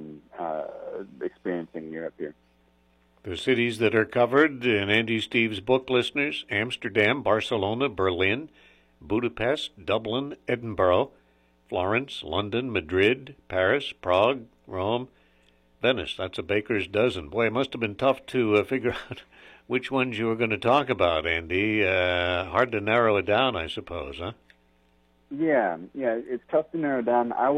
experiencing Europe here. The cities that are covered in Andy Steve's book, listeners: Amsterdam, Barcelona, Berlin, Budapest, Dublin, Edinburgh, Florence, London, Madrid, Paris, Prague, Rome, Venice. That's a baker's dozen. Boy, it must have been tough to figure out which ones you were going to talk about, Andy. Hard to narrow it down, I suppose, huh? Yeah, it's tough to narrow down. I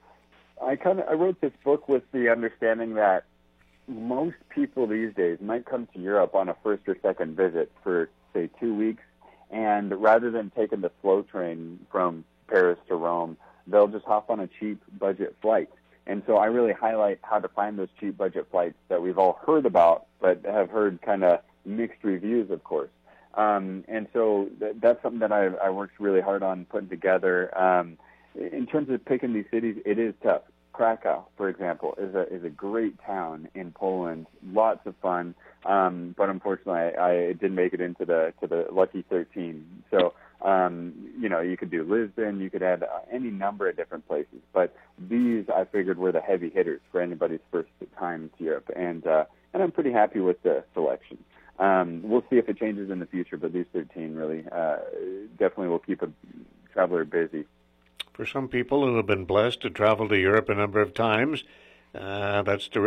wrote this book with the understanding that most people these days might come to Europe on a first or second visit for, say, 2 weeks, and rather than taking the slow train from Paris to Rome, they'll just hop on a cheap budget flight. And so I really highlight how to find those cheap budget flights that we've all heard about, but have heard kind of mixed reviews, of course. And so that's something that I worked really hard on putting together. In terms of picking these cities, it is tough. Krakow, for example, is a great town in Poland. Lots of fun, but unfortunately, I didn't make it into the lucky 13. So, you could do Lisbon, you could add any number of different places, but these I figured were the heavy hitters for anybody's first time to Europe, and I'm pretty happy with the selection. We'll see if it changes in the future, but these 13 really definitely will keep a traveler busy. For some people who have been blessed to travel to Europe a number of times, that's terrific.